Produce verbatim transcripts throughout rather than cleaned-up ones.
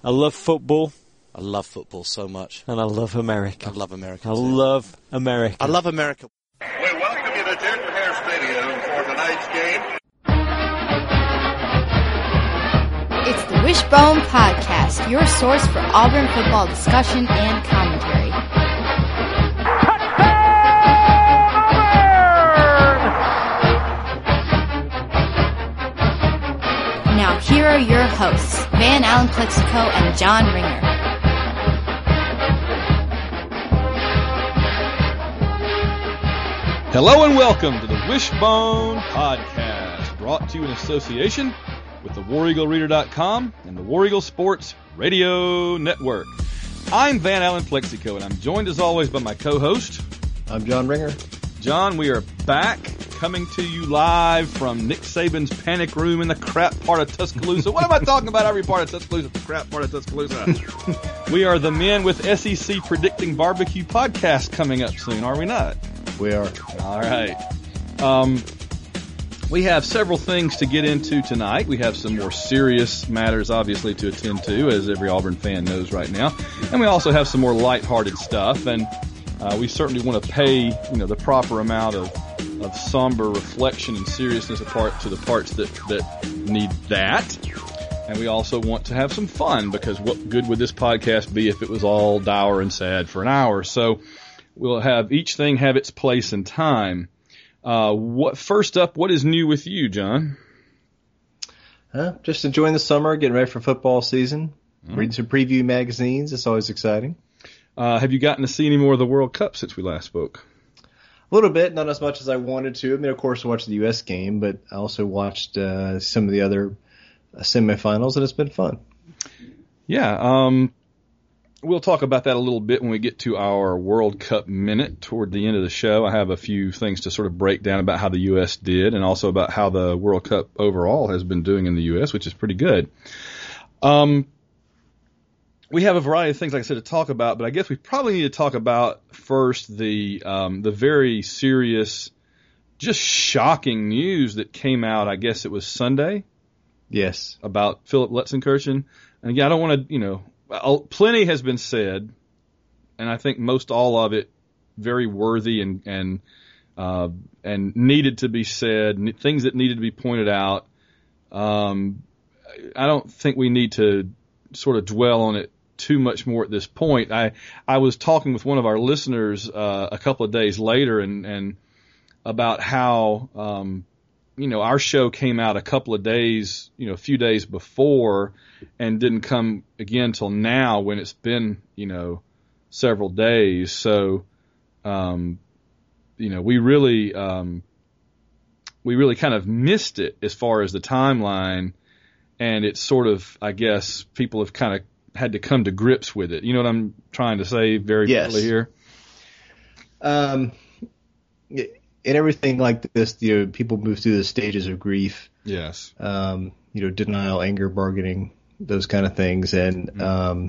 I love football. I love football so much. And I love America. I love America I too. love America. I love America. We welcome you to Jordan Hare Stadium for tonight's game. It's the Wishbone Podcast, your source for Auburn football discussion and commentary. Now here are your hosts, Van Allen Plexico and John Ringer. Hello and welcome to the Wishbone Podcast, brought to you in association with the War Eagle Reader dot com and the War Eagle Sports Radio Network. I'm Van Allen Plexico, and I'm joined as always by my co-host. I'm John Ringer. John, we are back, coming to you live from Nick Saban's panic room in the crap part of Tuscaloosa. What am I talking about? Every part of Tuscaloosa, the crap part of Tuscaloosa. We are the men with S E C Predicting Barbecue podcast coming up soon, are we not? We are. All right. Um, we have several things to get into tonight. We have some more serious matters, obviously, to attend to, as every Auburn fan knows right now. And we also have some more lighthearted stuff. And uh, we certainly want to pay, you know, the proper amount of, of somber reflection and seriousness apart to the parts that, that need that. And we also want to have some fun, because what good would this podcast be if it was all dour and sad for an hour? So we'll have each thing have its place and time. Uh, what first up? What is new with you, John? Huh? Just enjoying the summer, getting ready for football season. Mm. Reading some preview magazines. It's always exciting. Uh, have you gotten to see any more of the World Cup since we last spoke? A little bit, not as much as I wanted to. I mean, of course, I watched the U S game, but I also watched uh, some of the other uh, semifinals, and it's been fun. Yeah. Um, We'll talk about that a little bit when we get to our World Cup minute toward the end of the show. I have a few things to sort of break down about how the U S did, and also about how the World Cup overall has been doing in the U S, which is pretty good. Um, we have a variety of things, like I said, to talk about, but I guess we probably need to talk about first the um, the very serious, just shocking news that came out, I guess it was Sunday. Yes. About Philip Lutzenkirchen. And again, I don't want to, you know, plenty has been said, and I think most all of it very worthy and and uh, and needed to be said. Things that needed to be pointed out. Um, I don't think we need to sort of dwell on it too much more at this point. I I was talking with one of our listeners uh, a couple of days later, and and about how um, you know, our show came out a couple of days, you know, a few days before, and didn't come again till now, when it's been, you know, several days. So, um, you know, we really, um, we really kind of missed it as far as the timeline, and it's sort of, I guess, people have kind of had to come to grips with it. You know what I'm trying to say very yes. quickly here? Um, in everything like this, you know, people move through the stages of grief. Yes. Um, you know, denial, anger, bargaining, those kind of things. And mm-hmm. um,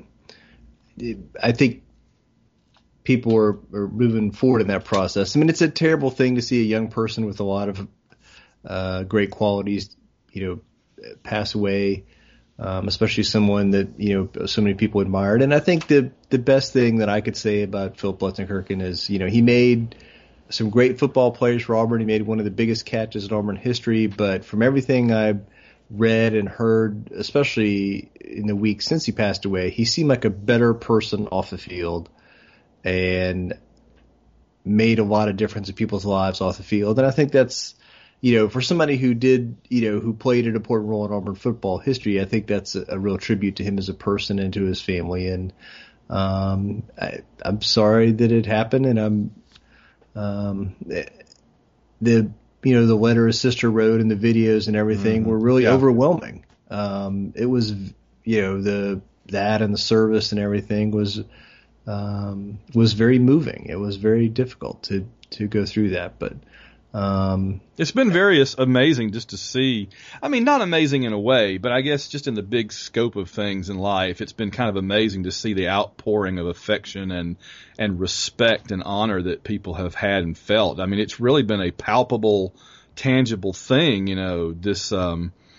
I think people are, are moving forward in that process. I mean, it's a terrible thing to see a young person with a lot of uh, great qualities, you know, pass away, um, especially someone that, you know, so many people admired. And I think the the best thing that I could say about Philip Lutzenkirchen is, you know, he made some great football players for Auburn. He made one of the biggest catches in Auburn history. But from everything I've read and heard, especially in the week since he passed away, he seemed like a better person off the field and made a lot of difference in people's lives off the field. And I think that's, you know, for somebody who did, you know, who played an important role in Auburn football history, I think that's a, a real tribute to him as a person and to his family. And um, I, I'm sorry that it happened, and I'm Um, the, you know, the letter his sister wrote and the videos and everything mm-hmm. were really yeah. overwhelming. Um, it was, you know, the, that and the service and everything was, um, was very moving. It was very difficult to, to go through that, but, um, it's been very amazing just to see. I mean, not amazing in a way, but I guess just in the big scope of things in life, it's been kind of amazing to see the outpouring of affection and, and respect and honor that people have had and felt. I mean, it's really been a palpable, tangible thing, you know, this, um,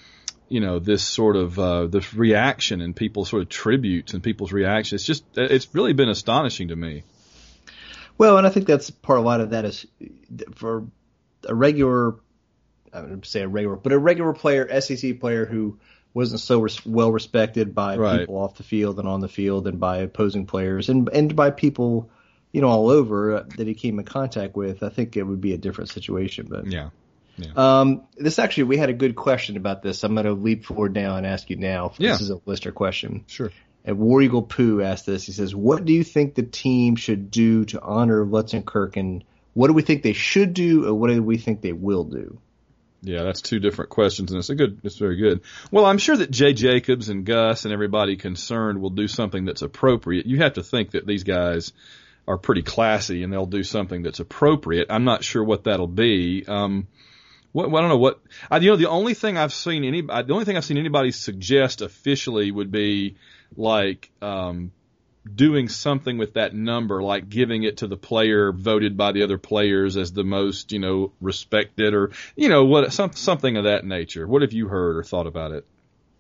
you know, this sort of uh, this reaction and people's sort of tributes and people's reactions. It's just it's really been astonishing to me. Well, and I think that's part of a lot of that is for a regular, I would say a regular, but a regular player, S E C player who wasn't so res- well respected by Right. people off the field and on the field and by opposing players and and by people, you know, all over uh, that he came in contact with. I think it would be a different situation. But Yeah. Yeah. um, this actually, we had a good question about this. I'm going to leap forward now and ask you now. Yeah. This is a listener question. Sure. And War Eagle Pooh asked this. He says, "What do you think the team should do to honor Lutzenkirchen? What do we think they should do, or what do we think they will do?" Yeah, that's two different questions, and it's a good. It's very good. Well, I'm sure that Jay Jacobs and Gus and everybody concerned will do something that's appropriate. You have to think that these guys are pretty classy, and they'll do something that's appropriate. I'm not sure what that'll be. Um, what I don't know what. I, you know, the only thing I've seen any. The only thing I've seen anybody suggest officially would be like um, doing something with that number, like giving it to the player voted by the other players as the most, you know, respected, or you know what, some, something of that nature. What have you heard or thought about it?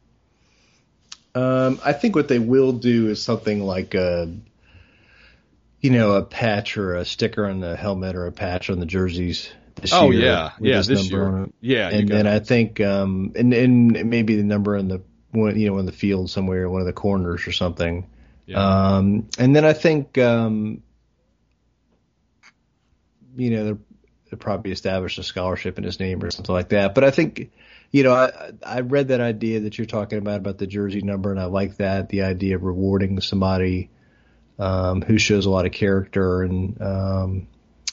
Um, I think what they will do is something like a, you know, a patch or a sticker on the helmet or a patch on the jerseys this Oh, year. yeah. with Yeah, this this number year. on it. Yeah, you And got then it. I think, um, and, and maybe the number in the, one, you know, in the field somewhere, one of the corners or something. Yeah. Um, and then I think, um, you know, they'll, they'll probably establish a scholarship in his name or something like that. But I think, you know, I, I read that idea that you're talking about, about the jersey number, and I like that, the idea of rewarding somebody um, who shows a lot of character and um,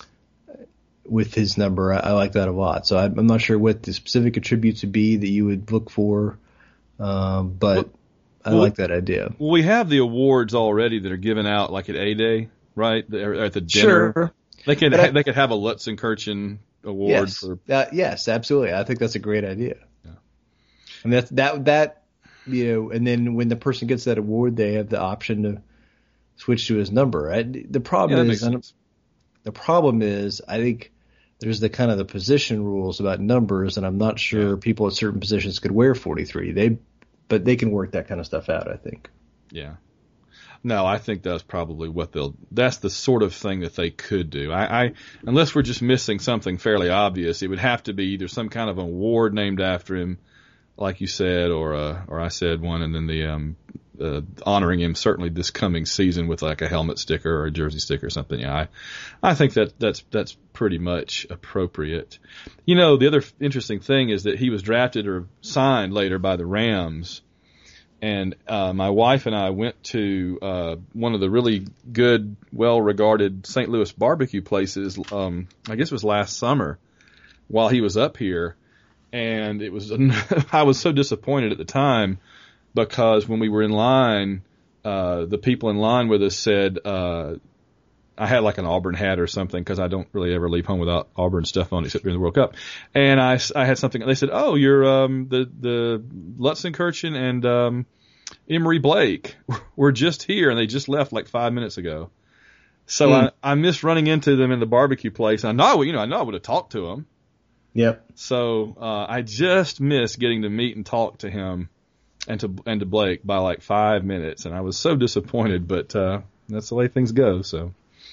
with his number. I, I like that a lot. So I, I'm not sure what the specific attributes would be that you would look for, um, but Well, I well, like that idea. Well, we have the awards already that are given out, like at A-Day, right? Or at the dinner. Sure. They could But I- they could have a Lutzenkirchen award Yes, for. uh, yes, absolutely. I think that's a great idea. Yeah. And that that that you know, and then when the person gets that award, they have the option to switch to his number. I, the Yeah, that problem makes is, I don't- sense. the problem is, I think there's the kind of the position rules about numbers, and I'm not sure Yeah. people at certain positions could wear forty-three. They, but they can work that kind of stuff out, I think. Yeah. No, I think that's probably what they'll. That's the sort of thing that they could do. I, I unless we're just missing something fairly obvious, it would have to be either some kind of award named after him, like you said, or uh, or I said one, and then the um, uh, honoring him certainly this coming season with like a helmet sticker or a jersey sticker or something. Yeah, I, I think that that's that's pretty much appropriate. You know, the other interesting thing is that he was drafted or signed later by the Rams. And uh, my wife and I went to uh, one of the really good, well-regarded Saint Louis barbecue places. Um, I guess it was last summer, while he was up here, and it was. I was so disappointed at the time because when we were in line, uh, the people in line with us said uh, I had like an Auburn hat or something because I don't really ever leave home without Auburn stuff on except during the World Cup, and I, I had something. They said, "Oh, you're um, the the Lutzenkirchen and um, Emory Blake were just here, and they just left like five minutes ago." So Hmm. I, I missed running into them in the barbecue place. I know, you know, I know I would have talked to them. Yep. So uh, I just missed getting to meet and talk to him and to and to Blake by like five minutes, and I was so disappointed. But uh, that's the way things go. So,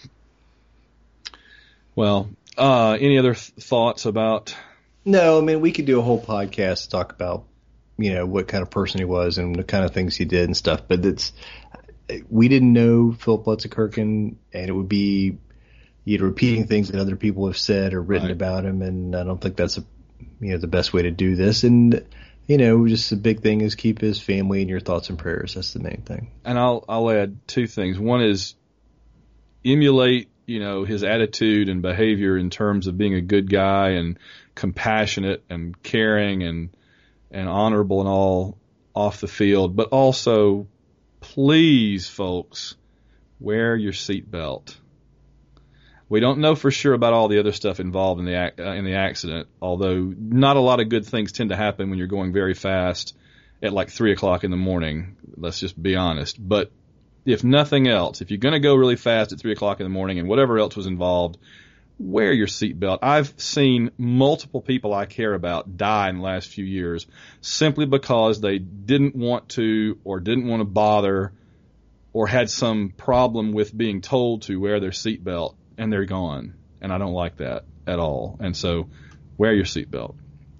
well, uh, any other th- thoughts about? No, I mean, we could do a whole podcast to talk about, you know, what kind of person he was and the kind of things he did and stuff. But it's, we didn't know Philip Lutzenkirchen, and it would be, you know, repeating things that other people have said or written Right. about him. And I don't think that's, a, you know, the best way to do this. And, you know, just the big thing is keep his family in your thoughts and prayers. That's the main thing. And I'll I'll add two things. One is emulate, you know, his attitude and behavior in terms of being a good guy and compassionate and caring and and honorable and all off the field. But also, please, folks, wear your seatbelt. We don't know for sure about all the other stuff involved in the ac- uh, in the accident, although not a lot of good things tend to happen when you're going very fast at like three o'clock in the morning. Let's just be honest. But if nothing else, if you're going to go really fast at three o'clock in the morning and whatever else was involved, wear your seatbelt. I've seen multiple people I care about die in the last few years simply because they didn't want to or didn't want to bother or had some problem with being told to wear their seatbelt, and they're gone. And I don't like that at all. And so wear your seatbelt.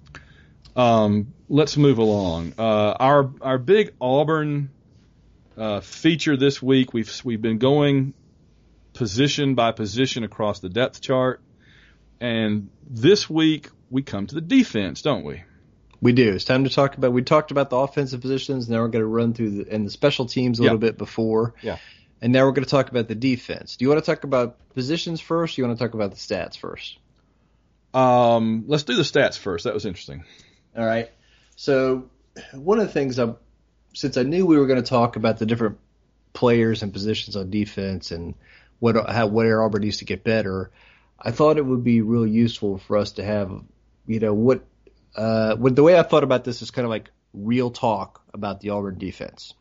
Um, let's move along. Uh, our our big Auburn uh, feature this week, we've we've been going position by position across the depth chart. And this week we come to the defense, don't we? We do. It's time to talk about, we talked about the offensive positions. Now we're going to run through the, and the special teams a little yeah. bit before. Yeah. And now we're going to talk about the defense. Do you want to talk about positions first? Or you want to talk about the stats first? Um, let's do the stats first. That was interesting. All right. So one of the things I, since I knew we were going to talk about the different players and positions on defense and what how where Auburn needs to get better, I thought it would be real useful for us to have, you know, what uh, what the way I thought about this is kind of like real talk about the Auburn defense,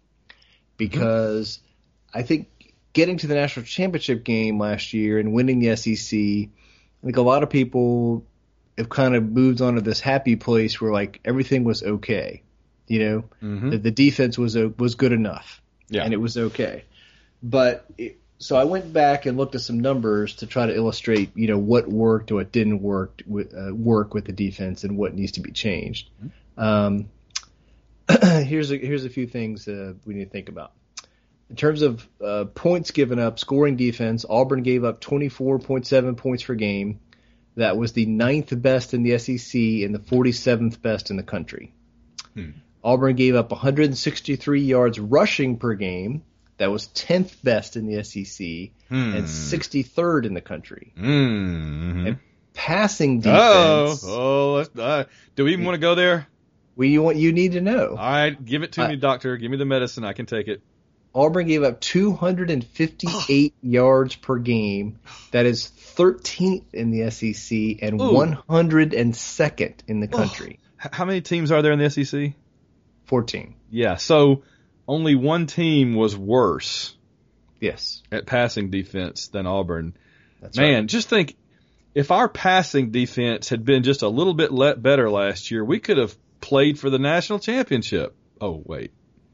because mm-hmm. I think getting to the national championship game last year and winning the S E C, I think a lot of people have kind of moved on to this happy place where like everything was okay, you know, mm-hmm. that the defense was a, was good enough, yeah, and it was okay, but. It, So I went back and looked at some numbers to try to illustrate, you know, what worked or what didn't work with, uh, work with the defense and what needs to be changed. Um, here's a, here's a few things uh, we need to think about. In terms of uh, points given up, scoring defense, Auburn gave up twenty-four point seven points per game. That was the ninth best in the S E C and the forty-seventh best in the country. Hmm. Auburn gave up one hundred sixty-three yards rushing per game. That was tenth best in the S E C hmm. and sixty-third in the country. Mm-hmm. And passing defense. Oh, oh let's, uh, do we even want to go there? Well, you want you need to know. All right, give it to uh, me, doctor. Give me the medicine. I can take it. Auburn gave up two hundred fifty-eight yards per game. That is thirteenth in the S E C and Ooh. one hundred second in the country. Oh. How many teams are there in the S E C? fourteen. Yeah, so only one team was worse yes. at passing defense than Auburn. That's Man, right. just think, if our passing defense had been just a little bit le- better last year, we could have played for the national championship. Oh, wait.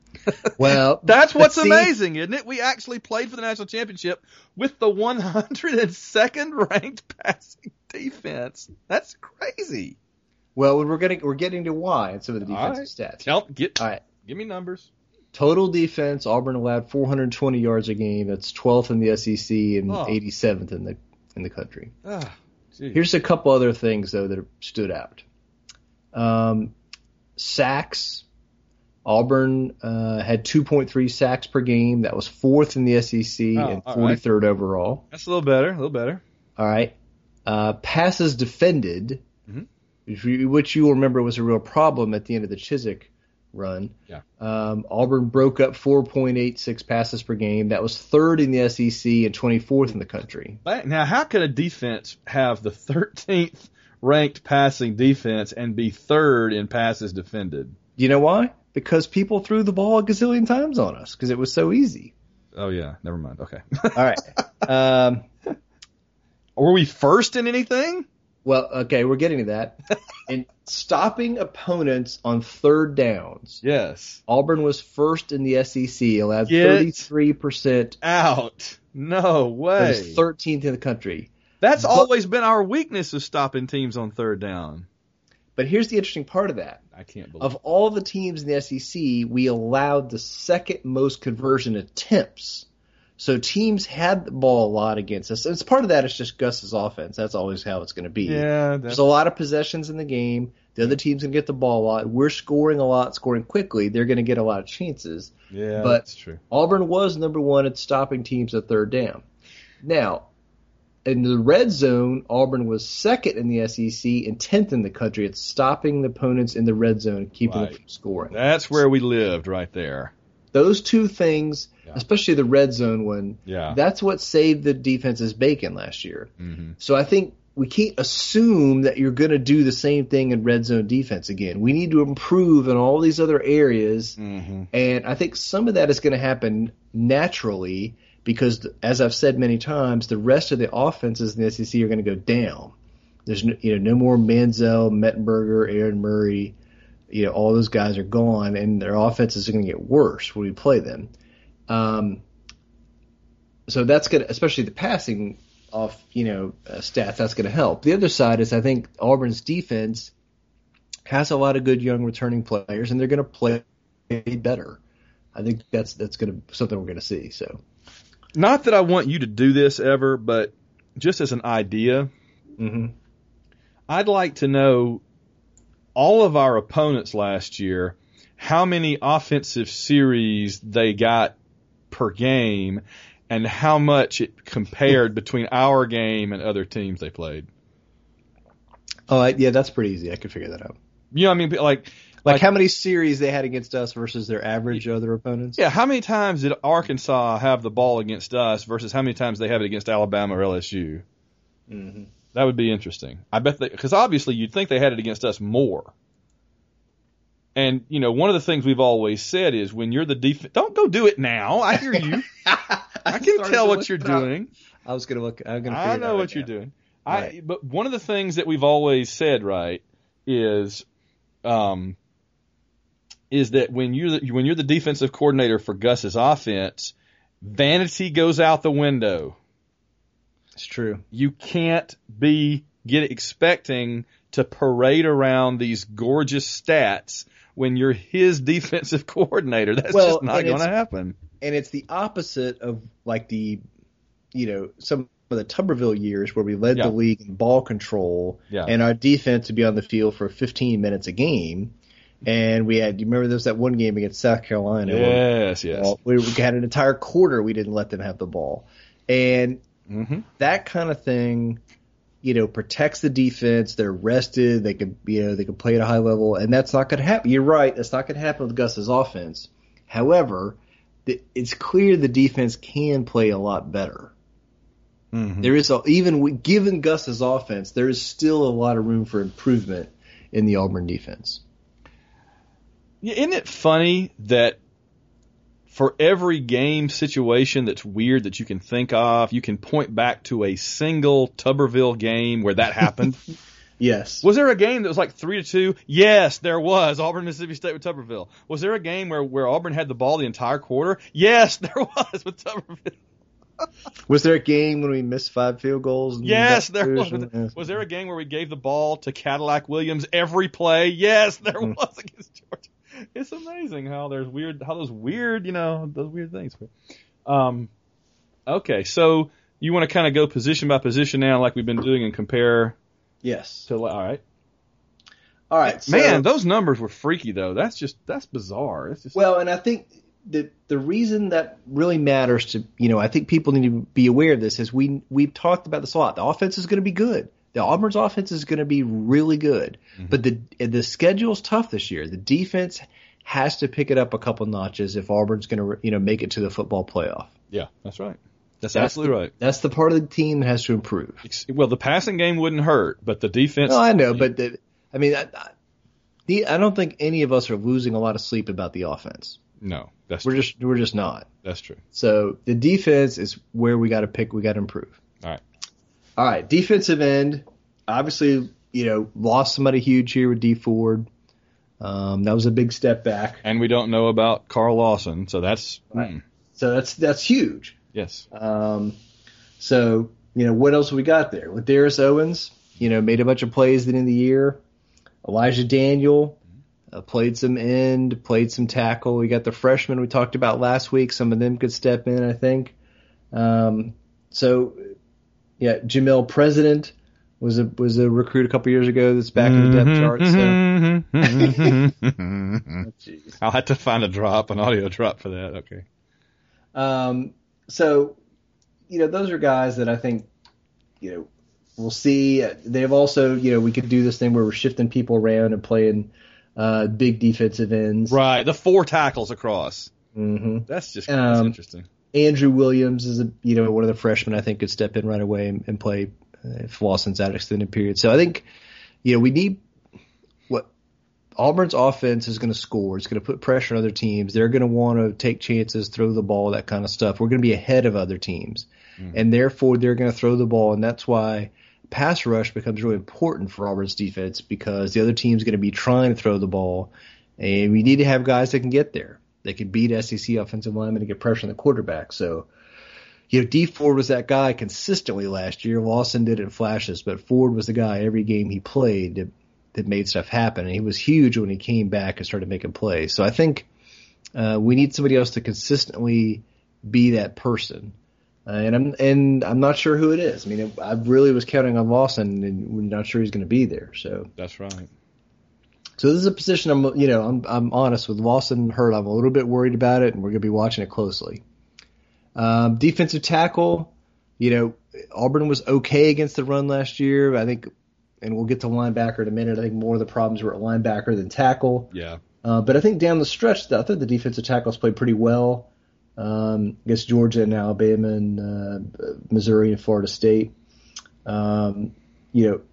Well, that's what's see, amazing, isn't it? We actually played for the national championship with the one hundred second ranked passing defense. That's crazy. Well, we're getting we're getting to why in some of the defensive right. stats. Tell, get, All right. Give me numbers. Total defense, Auburn allowed four hundred twenty yards a game. That's twelfth in the S E C and oh. eighty-seventh in the in the country. Oh, here's a couple other things though that stood out. Um, sacks. Auburn uh, had two point three sacks per game. That was fourth in the S E C oh, and forty-third right. overall. That's a little better. A little better. All right. Uh, passes defended, mm-hmm. which, you, which you will remember was a real problem at the end of the Chiswick run. Yeah. Um, Auburn broke up four point eight six passes per game. That was third in the S E C and twenty-fourth in the country. Now, how could a defense have the thirteenth ranked passing defense and be third in passes defended? You know why? Because people threw the ball a gazillion times on us because it was so easy. Oh, yeah. Never mind. Okay. All right. Um, Were we first in anything? Well, okay, we're getting to that. In stopping opponents on third downs, yes, Auburn was first in the S E C, allowed Get thirty-three percent out. No way. Was thirteenth in the country. That's but, always been our weakness, is stopping teams on third down. But here's the interesting part of that. I can't believe Of all the teams in the S E C, we allowed the second most conversion attempts. So teams had the ball a lot against us. It's part of that is just Gus's offense. That's always how it's going to be. Yeah, there's a lot of possessions in the game. The other team's going to get the ball a lot. We're scoring a lot, scoring quickly. They're going to get a lot of chances. Yeah, but that's true. Auburn was number one at stopping teams at third down. Now, in the red zone, Auburn was second in the S E C and tenth in the country at stopping the opponents in the red zone and keeping right. them from scoring. That's where we lived, right there. Those two things, yeah. especially the red zone one, yeah. that's what saved the defense's bacon last year. Mm-hmm. So I think we can't assume that you're going to do the same thing in red zone defense again. We need to improve in all these other areas, mm-hmm. and I think some of that is going to happen naturally because, as I've said many times, the rest of the offenses in the S E C are going to go down. There's no, you know, no more Manziel, Mettenberger, Aaron Murray. You know, all those guys are gone, and their offenses are going to get worse when we play them. Um, so that's going to, especially the passing off, you know, uh, stats, that's going to help. The other side is I think Auburn's defense has a lot of good young returning players, and they're going to play better. I think that's that's going to something we're going to see. So, not that I want you to do this ever, but just as an idea, mm-hmm. I'd like to know all of our opponents last year, how many offensive series they got per game, and how much it compared between our game and other teams they played. Oh, I, yeah, that's pretty easy. I could figure that out. You know what I mean? Like, like, like how many series they had against us versus their average other opponents? Yeah, how many times did Arkansas have the ball against us versus how many times they have it against Alabama or L S U? Mm-hmm. That would be interesting. I bet they, because obviously you'd think they had it against us more. And, you know, one of the things we've always said is when you're the defense, don't go do it now. I hear you. I, I can tell what you're doing. I was going to look. I'm going to. I know what right you're now. doing. Right. I, but one of the things that we've always said, right, is, um, is that when you're the, when you're the defensive coordinator for Gus's offense, vanity goes out the window. It's true. You can't be get expecting to parade around these gorgeous stats when you're his defensive coordinator. That's well, just not going to happen. And it's the opposite of like the, you know, some of the Tuberville years where we led yeah. the league in ball control, yeah. and our defense would be on the field for fifteen minutes a game. And we had, do you remember there was that one game against South Carolina? Yes, where, yes. Well, we had an entire quarter we didn't let them have the ball. And mm-hmm. that kind of thing, you know, protects the defense. They're rested. They can, you know, they can play at a high level, and that's not going to happen. You're right. That's not going to happen with Gus's offense. However, the, it's clear the defense can play a lot better. Mm-hmm. There is a, even given Gus's offense, there is still a lot of room for improvement in the Auburn defense. Yeah, isn't it funny that for every game situation that's weird that you can think of, you can point back to a single Tuberville game where that happened? Yes. Was there a game that was like three to two? Yes, there was. Auburn, Mississippi State with Tuberville. Was there a game where, where Auburn had the ball the entire quarter? Yes, there was with Tuberville. Was there a game when we missed five field goals? Yes, there was. Yes. Was there a game where we gave the ball to Cadillac Williams every play? Yes, there was against Georgia. It's amazing how there's weird, how those weird, you know, those weird things. Um, okay, so you want to kind of go position by position now, like we've been doing, and compare. Yes. To, all right. All right. So, Man, those numbers were freaky, though. That's just that's bizarre. It's just well, and I think the the reason that really matters to you know I think people need to be aware of this is we we've talked about this a lot. The offense is going to be good. The Auburn's offense is going to be really good, mm-hmm. but the the schedule's tough this year. The defense has to pick it up a couple notches if Auburn's going to you know make it to the football playoff. Yeah, that's right. That's, that's absolutely the, right. That's the part of the team that has to improve. Well, the passing game wouldn't hurt, but the defense. No, I know, but the, I mean, I, I, the, I don't think any of us are losing a lot of sleep about the offense. No, that's we're true. just we're just not. That's true. So the defense is where we got to pick. We got to improve. All right. All right. Defensive end. Obviously, you know, lost somebody huge here with D Ford. Um, that was a big step back. And we don't know about Carl Lawson, so that's right. mm. so that's that's huge. Yes. Um, so you know what else we got there? With Darius Owens, you know, made a bunch of plays at the end of the year. Elijah Daniel uh, played some end, played some tackle. We got the freshmen we talked about last week. Some of them could step in, I think. Um, so yeah, Jamel President was a was a recruit a couple years ago that's back in the depth chart. So. oh, I'll have to find a drop, an audio drop for that. Okay. Um. So, you know, those are guys that I think, you know, we'll see. They've also, you know, we could do this thing where we're shifting people around and playing uh, big defensive ends. Right. The four tackles across. Mm-hmm. That's just that's um, interesting. Andrew Williams is a you know one of the freshmen I think could step in right away and, and play if Lawson's out extended period. So I think you know we need what Auburn's offense is going to score. It's going to put pressure on other teams. They're going to want to take chances, throw the ball, that kind of stuff. We're going to be ahead of other teams. Mm. And therefore, they're going to throw the ball, and that's why pass rush becomes really important for Auburn's defense, because the other team's going to be trying to throw the ball, and we need to have guys that can get there. They can beat S E C offensive linemen and get pressure on the quarterback. So, you know, D Ford was that guy consistently last year. Lawson did it in flashes, but Ford was the guy every game he played that, that made stuff happen. And he was huge when he came back and started making plays. So I think uh, we need somebody else to consistently be that person. Uh, and I'm and I'm not sure who it is. I mean, I really was counting on Lawson, and we're not sure he's going to be there. So that's right. So this is a position I'm, you know, I'm I'm honest with Lawson hurt. I'm a little bit worried about it, and we're going to be watching it closely. Um, defensive tackle, you know, Auburn was okay against the run last year. I think, and we'll get to linebacker in a minute. I think more of the problems were at linebacker than tackle. Yeah. Uh, but I think down the stretch, I thought the defensive tackles played pretty well um, against Georgia and Alabama and uh, Missouri and Florida State. Um, you know,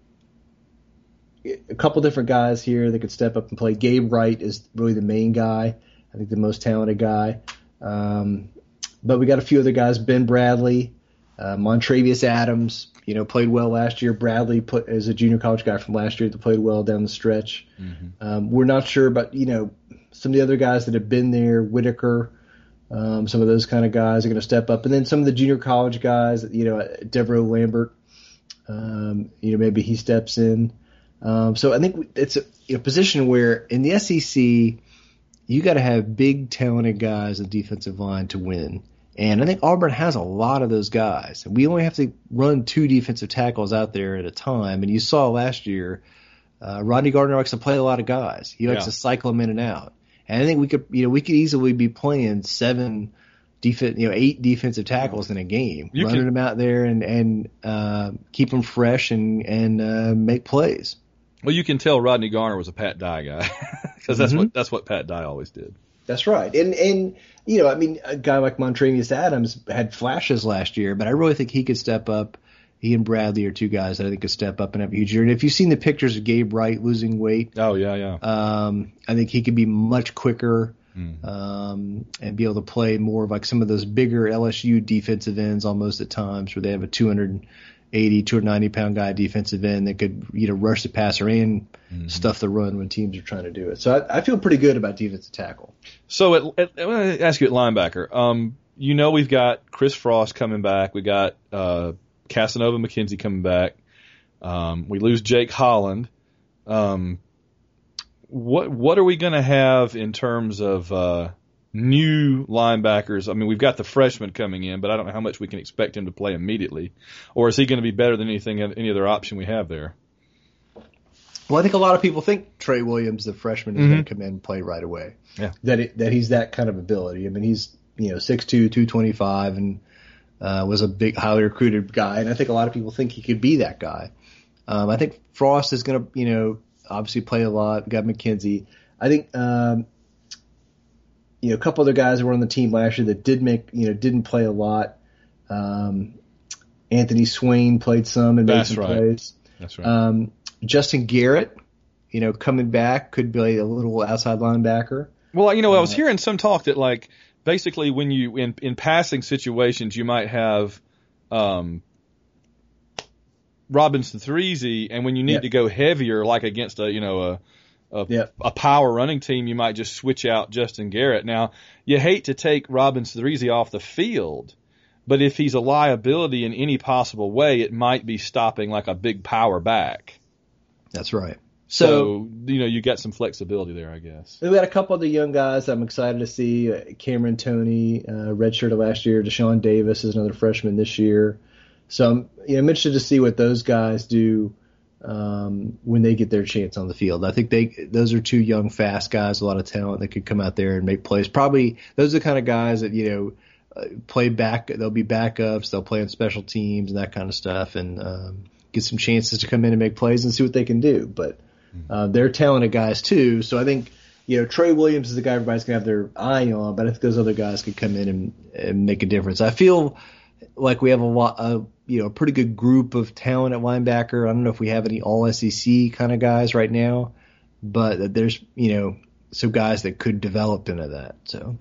a couple different guys here that could step up and play. Gabe Wright is really the main guy. I think the most talented guy. Um, but we got a few other guys. Ben Bradley, uh, Montravius Adams, you know, played well last year. Bradley put as a junior college guy from last year that played well down the stretch. Mm-hmm. Um, we're not sure about, you know, some of the other guys that have been there, Whitaker, um, some of those kind of guys are going to step up. And then some of the junior college guys, you know, Devereaux Lambert, um, you know, maybe he steps in. Um, so I think it's a, a position where in the S E C, you got to have big, talented guys on the defensive line to win. And I think Auburn has a lot of those guys. We only have to run two defensive tackles out there at a time. And you saw last year, uh, Rodney Gardner likes to play a lot of guys. He likes yeah. to cycle them in and out. And I think we could, you know, we could easily be playing seven defense, you know, eight defensive tackles in a game, you running can, them out there and and uh, keep them fresh and and uh, make plays. Well, you can tell Rodney Garner was a Pat Dye guy because that's mm-hmm. what that's what Pat Dye always did. That's right. And, and you know, I mean, a guy like Montravius Adams had flashes last year, but I really think he could step up. He and Bradley are two guys that I think could step up and have a huge year. And if you've seen the pictures of Gabe Wright losing weight, oh, yeah, yeah. Um, I think he could be much quicker mm. um, and be able to play more of like some of those bigger L S U defensive ends almost at times where they have a two eighty, two ninety pound guy defensive end that could, you know, rush the passer and mm-hmm. stuff the run when teams are trying to do it. So I, I feel pretty good about defensive tackle. So at, at, I want to ask you at linebacker. Um, you know, we've got Chris Frost coming back. We got uh, Casanova McKenzie coming back. Um, we lose Jake Holland. Um, what what are we going to have in terms of uh, new linebackers? I mean, we've got the freshman coming in, but I don't know how much we can expect him to play immediately. Or is he going to be better than anything, any other option we have there? Well, I think a lot of people think Trey Williams, the freshman, is mm-hmm. going to come in and play right away. Yeah. That it, that he's that kind of ability. I mean, he's, you know, six two, two twenty-five, and uh, was a big, highly recruited guy. And I think a lot of people think he could be that guy. Um, I think Frost is going to, you know, obviously play a lot. We got McKenzie. I think, um, you know, a couple other guys who were on the team last year that did make, you know, didn't play a lot. Um, Anthony Swain played some and made That's some right. plays. That's right. Um, Justin Garrett, you know, coming back, could be a little outside linebacker. Well, you know, I was hearing some talk that, like, basically when you, in, in passing situations, you might have um, Robinson Threezy, and when you need yep. to go heavier, like against a, you know, a a, yep. a power running team, you might just switch out Justin Garrett. Now, you hate to take Robinson Threezy off the field, but if he's a liability in any possible way, it might be stopping like a big power back. That's right. So, So, you know, you got some flexibility there, I guess. we got a couple other young guys I'm excited to see. Uh, Cameron Toney, uh, redshirted last year. Deshaun Davis is another freshman this year. So I'm, you know, I'm interested to see what those guys do um, when they get their chance on the field. I think they those are two young, fast guys, a lot of talent that could come out there and make plays. Probably those are the kind of guys that, you know, uh, play back. They'll be backups. They'll play on special teams and that kind of stuff, and um, get some chances to come in and make plays and see what they can do. But Uh, they're talented guys too, so I think, you know, Trey Williams is the guy everybody's gonna have their eye on, but I think those other guys could come in and, and make a difference. I feel like we have a lot, uh, you know, a pretty good group of talent at linebacker. I don't know if we have any All S E C kind of guys right now, but that there's, you know, some guys that could develop into that. So,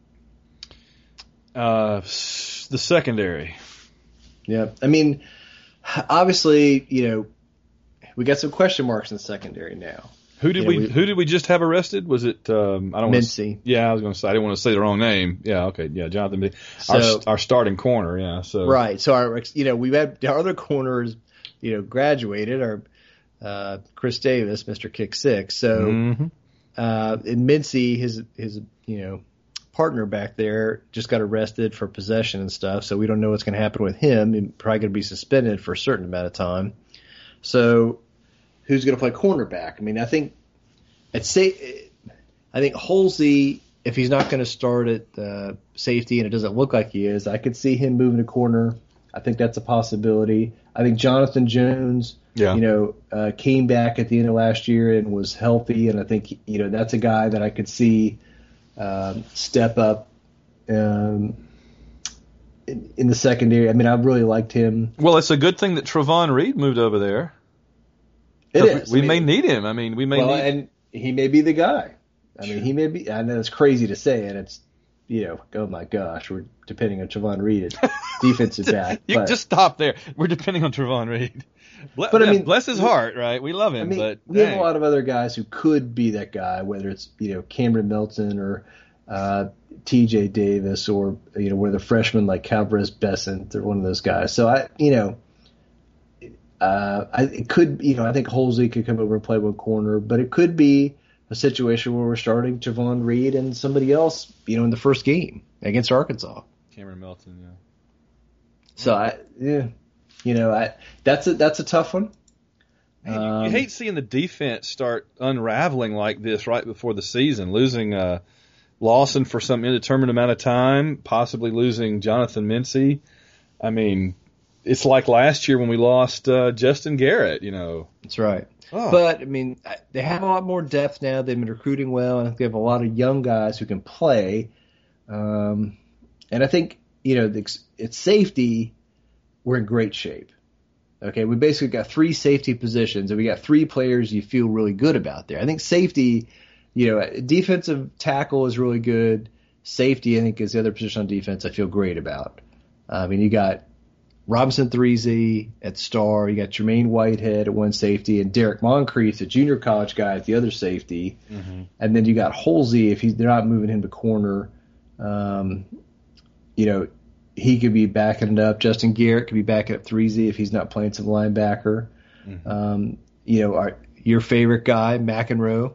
uh, the secondary. Yeah, I mean, obviously, you know, we got some question marks in the secondary now. Who did Yeah, we, we- Who did we just have arrested? Was it? Um, I don't. wanna s- Mincy. Yeah, I was going to say I didn't want to say the wrong name. Yeah, okay, yeah, Jonathan. Mincy. So- our our starting corner. Yeah, so Right. So our, you know, we've had our other corners, you know, graduated. Our uh, Chris Davis, Mister Kick Six. So, Mhm. uh, and Mincy, his his you know partner back there, just got arrested for possession and stuff. So we don't know what's going to happen with him. He's probably going to be suspended for a certain amount of time. So, who's going to play cornerback? I mean, I think at say, I think Holsey, if he's not going to start at uh, safety, and it doesn't look like he is, I could see him moving to corner. I think that's a possibility. I think Jonathan Jones, Yeah. you know, uh, came back at the end of last year and was healthy, and I think, you know, that's a guy that I could see um, step up um, in, in the secondary. I mean, I really liked him. Well, it's a good thing that Trevon Reed moved over there. It 'Cause is. We I mean, may need him. I mean, we may well, need. and he may be the guy. I mean, he may be. I know it's crazy to say, and it's, you know, oh my gosh, we're depending on Trevon Reed at defensive back. you but, just stop there. We're depending on Trevon Reed. Ble- But, I yeah, mean, bless his heart, right? We love I him, mean, but we have dang. a lot of other guys who could be that guy, whether it's, you know, Cameron Milton or uh, T J Davis or, you know, one of the freshmen like Calvarez Besant or one of those guys. So I, you know, uh, I it could, you know, I think Holsey could come over and play one corner, but it could be a situation where we're starting Javon Reed and somebody else, you know, in the first game against Arkansas. Cameron Melton, yeah. So I, yeah, you know, I that's a that's a tough one. Man, you, Um, you hate seeing the defense start unraveling like this right before the season, losing uh, Lawson for some indeterminate amount of time, possibly losing Jonathan Mincy. I mean, it's like last year when we lost uh, Justin Garrett, you know. That's right. Oh. But, I mean, I- they have a lot more depth now. They've been recruiting well. I think they have a lot of young guys who can play. Um, and I think, you know, the, it's safety, we're in great shape. Okay, we basically got three safety positions, and we got three players you feel really good about there. I think safety, you know, defensive tackle is really good. Safety, I think, is the other position on defense I feel great about. I mean, you got Robinson Threezy at star, you got Jermaine Whitehead at one safety, and Derek Moncrief, the junior college guy, at the other safety. Mm-hmm. And then you got Holsey, if he's, they're not moving him to corner, um, you know, he could be backing it up. Justin Garrett could be backing up Threezy if he's not playing some linebacker. Mm-hmm. Um, you know, our, your favorite guy, McEnroe,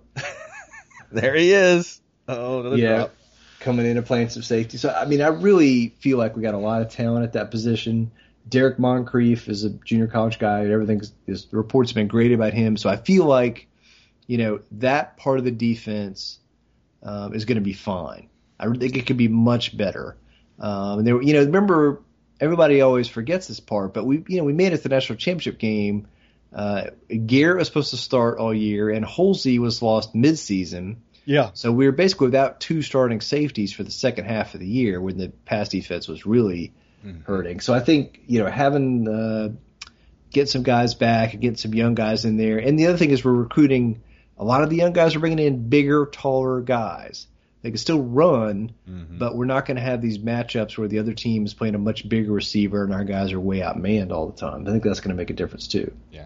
There he is. Oh, another yeah, drop. coming in and playing some safety. So, I mean, I really feel like we got a lot of talent at that position. Derek Moncrief is a junior college guy. Everything is, the reports have been great about him. So I feel like, you know, that part of the defense um, is going to be fine. I think it could be much better. Um, and there, you know, remember, everybody always forgets this part, but we, you know, we made it to the national championship game. Uh, Garrett was supposed to start all year, and Holsey was lost midseason. Yeah. So we were basically without two starting safeties for the second half of the year when the pass defense was really Mm-hmm. hurting. So I think, you know, having uh, get some guys back and get some young guys in there. And the other thing is we're recruiting a lot of the young guys are bringing in bigger, taller guys. They can still run, Mm-hmm. but we're not going to have these matchups where the other team is playing a much bigger receiver and our guys are way outmanned all the time. I think that's going to make a difference too. Yeah.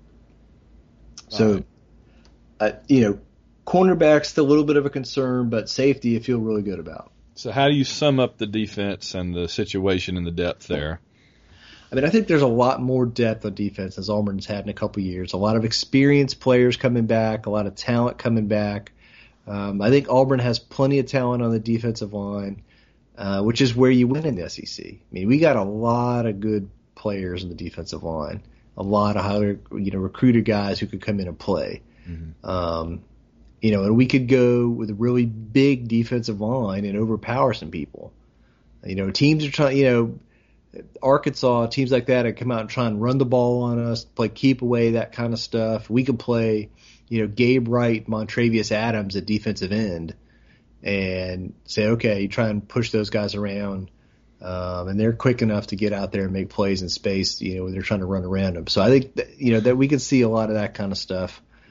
So, Right. uh, you know, cornerback's still a little bit of a concern, but safety I feel really good about. So how do you sum up the defense and the situation and the depth there? I mean, I think there's a lot more depth on defense as Auburn's had in a couple of years. A lot of experienced players coming back, a lot of talent coming back. Um, I think Auburn has plenty of talent on the defensive line, uh, which is where you win in the S E C. I mean, we got a lot of good players on the defensive line, a lot of highly, you know, recruited guys who could come in and play. Mm-hmm. Um, you know, and we could go with a really big defensive line and overpower some people. You know, teams are trying, you know, Arkansas, teams like that, that come out and try and run the ball on us, play keep away, that kind of stuff. We could play, you know, Gabe Wright, Montravius Adams at defensive end and say, okay, try and push those guys around. Um, and they're quick enough to get out there and make plays in space, you know, when they're trying to run around them. So I think, that, you know, that we can see a lot of that kind of stuff.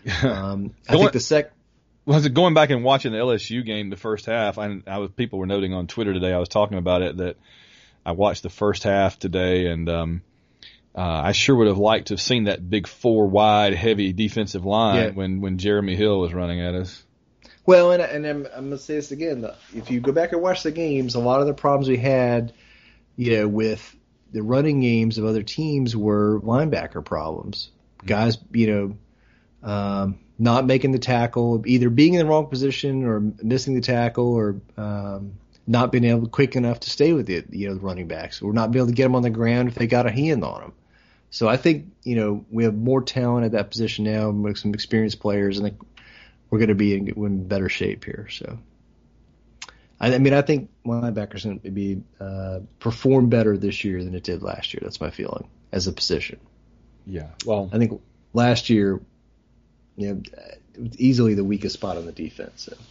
Um, I Going- think the sec. Was it going back and watching the L S U game, the first half? I, I was people were noting on Twitter today. I was talking about it that I watched the first half today, and um, uh, I sure would have liked to have seen that big four wide, heavy defensive line Yeah. when when Jeremy Hill was running at us. Well, and, and I'm, I'm going to say this again. If you go back and watch the games, a lot of the problems we had, you know, with the running games of other teams were linebacker problems. Guys, you know, um, not making the tackle, either being in the wrong position or missing the tackle, or um, not being able quick enough to stay with it, you know, the running backs, or not being able to get them on the ground if they got a hand on them. So I think, you know, we have more talent at that position now, with some experienced players, and I think we're going to be in, in better shape here. So, I, I mean, I think linebackers going to be uh, perform better this year than it did last year. That's my feeling as a position. Yeah. Well, I think last year, you know, it was easily the weakest spot on the defense. So.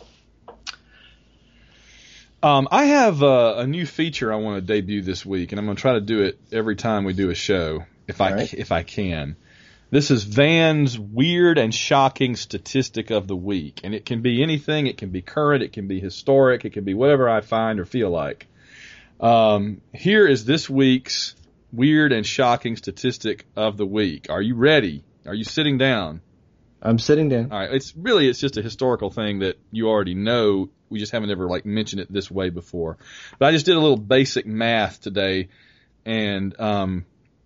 Um, I have uh, a new feature I want to debut this week, and I'm going to try to do it every time we do a show, if I right. if I can. This is Van's weird and shocking statistic of the week, and it can be anything. It can be current, it can be historic, it can be whatever I find or feel like. Um, here is this week's weird and shocking statistic of the week. Are you ready? Are you sitting down? I'm sitting down. All right. It's really, it's just a historical thing that you already know. We just haven't ever like mentioned it this way before. But I just did a little basic math today, and um,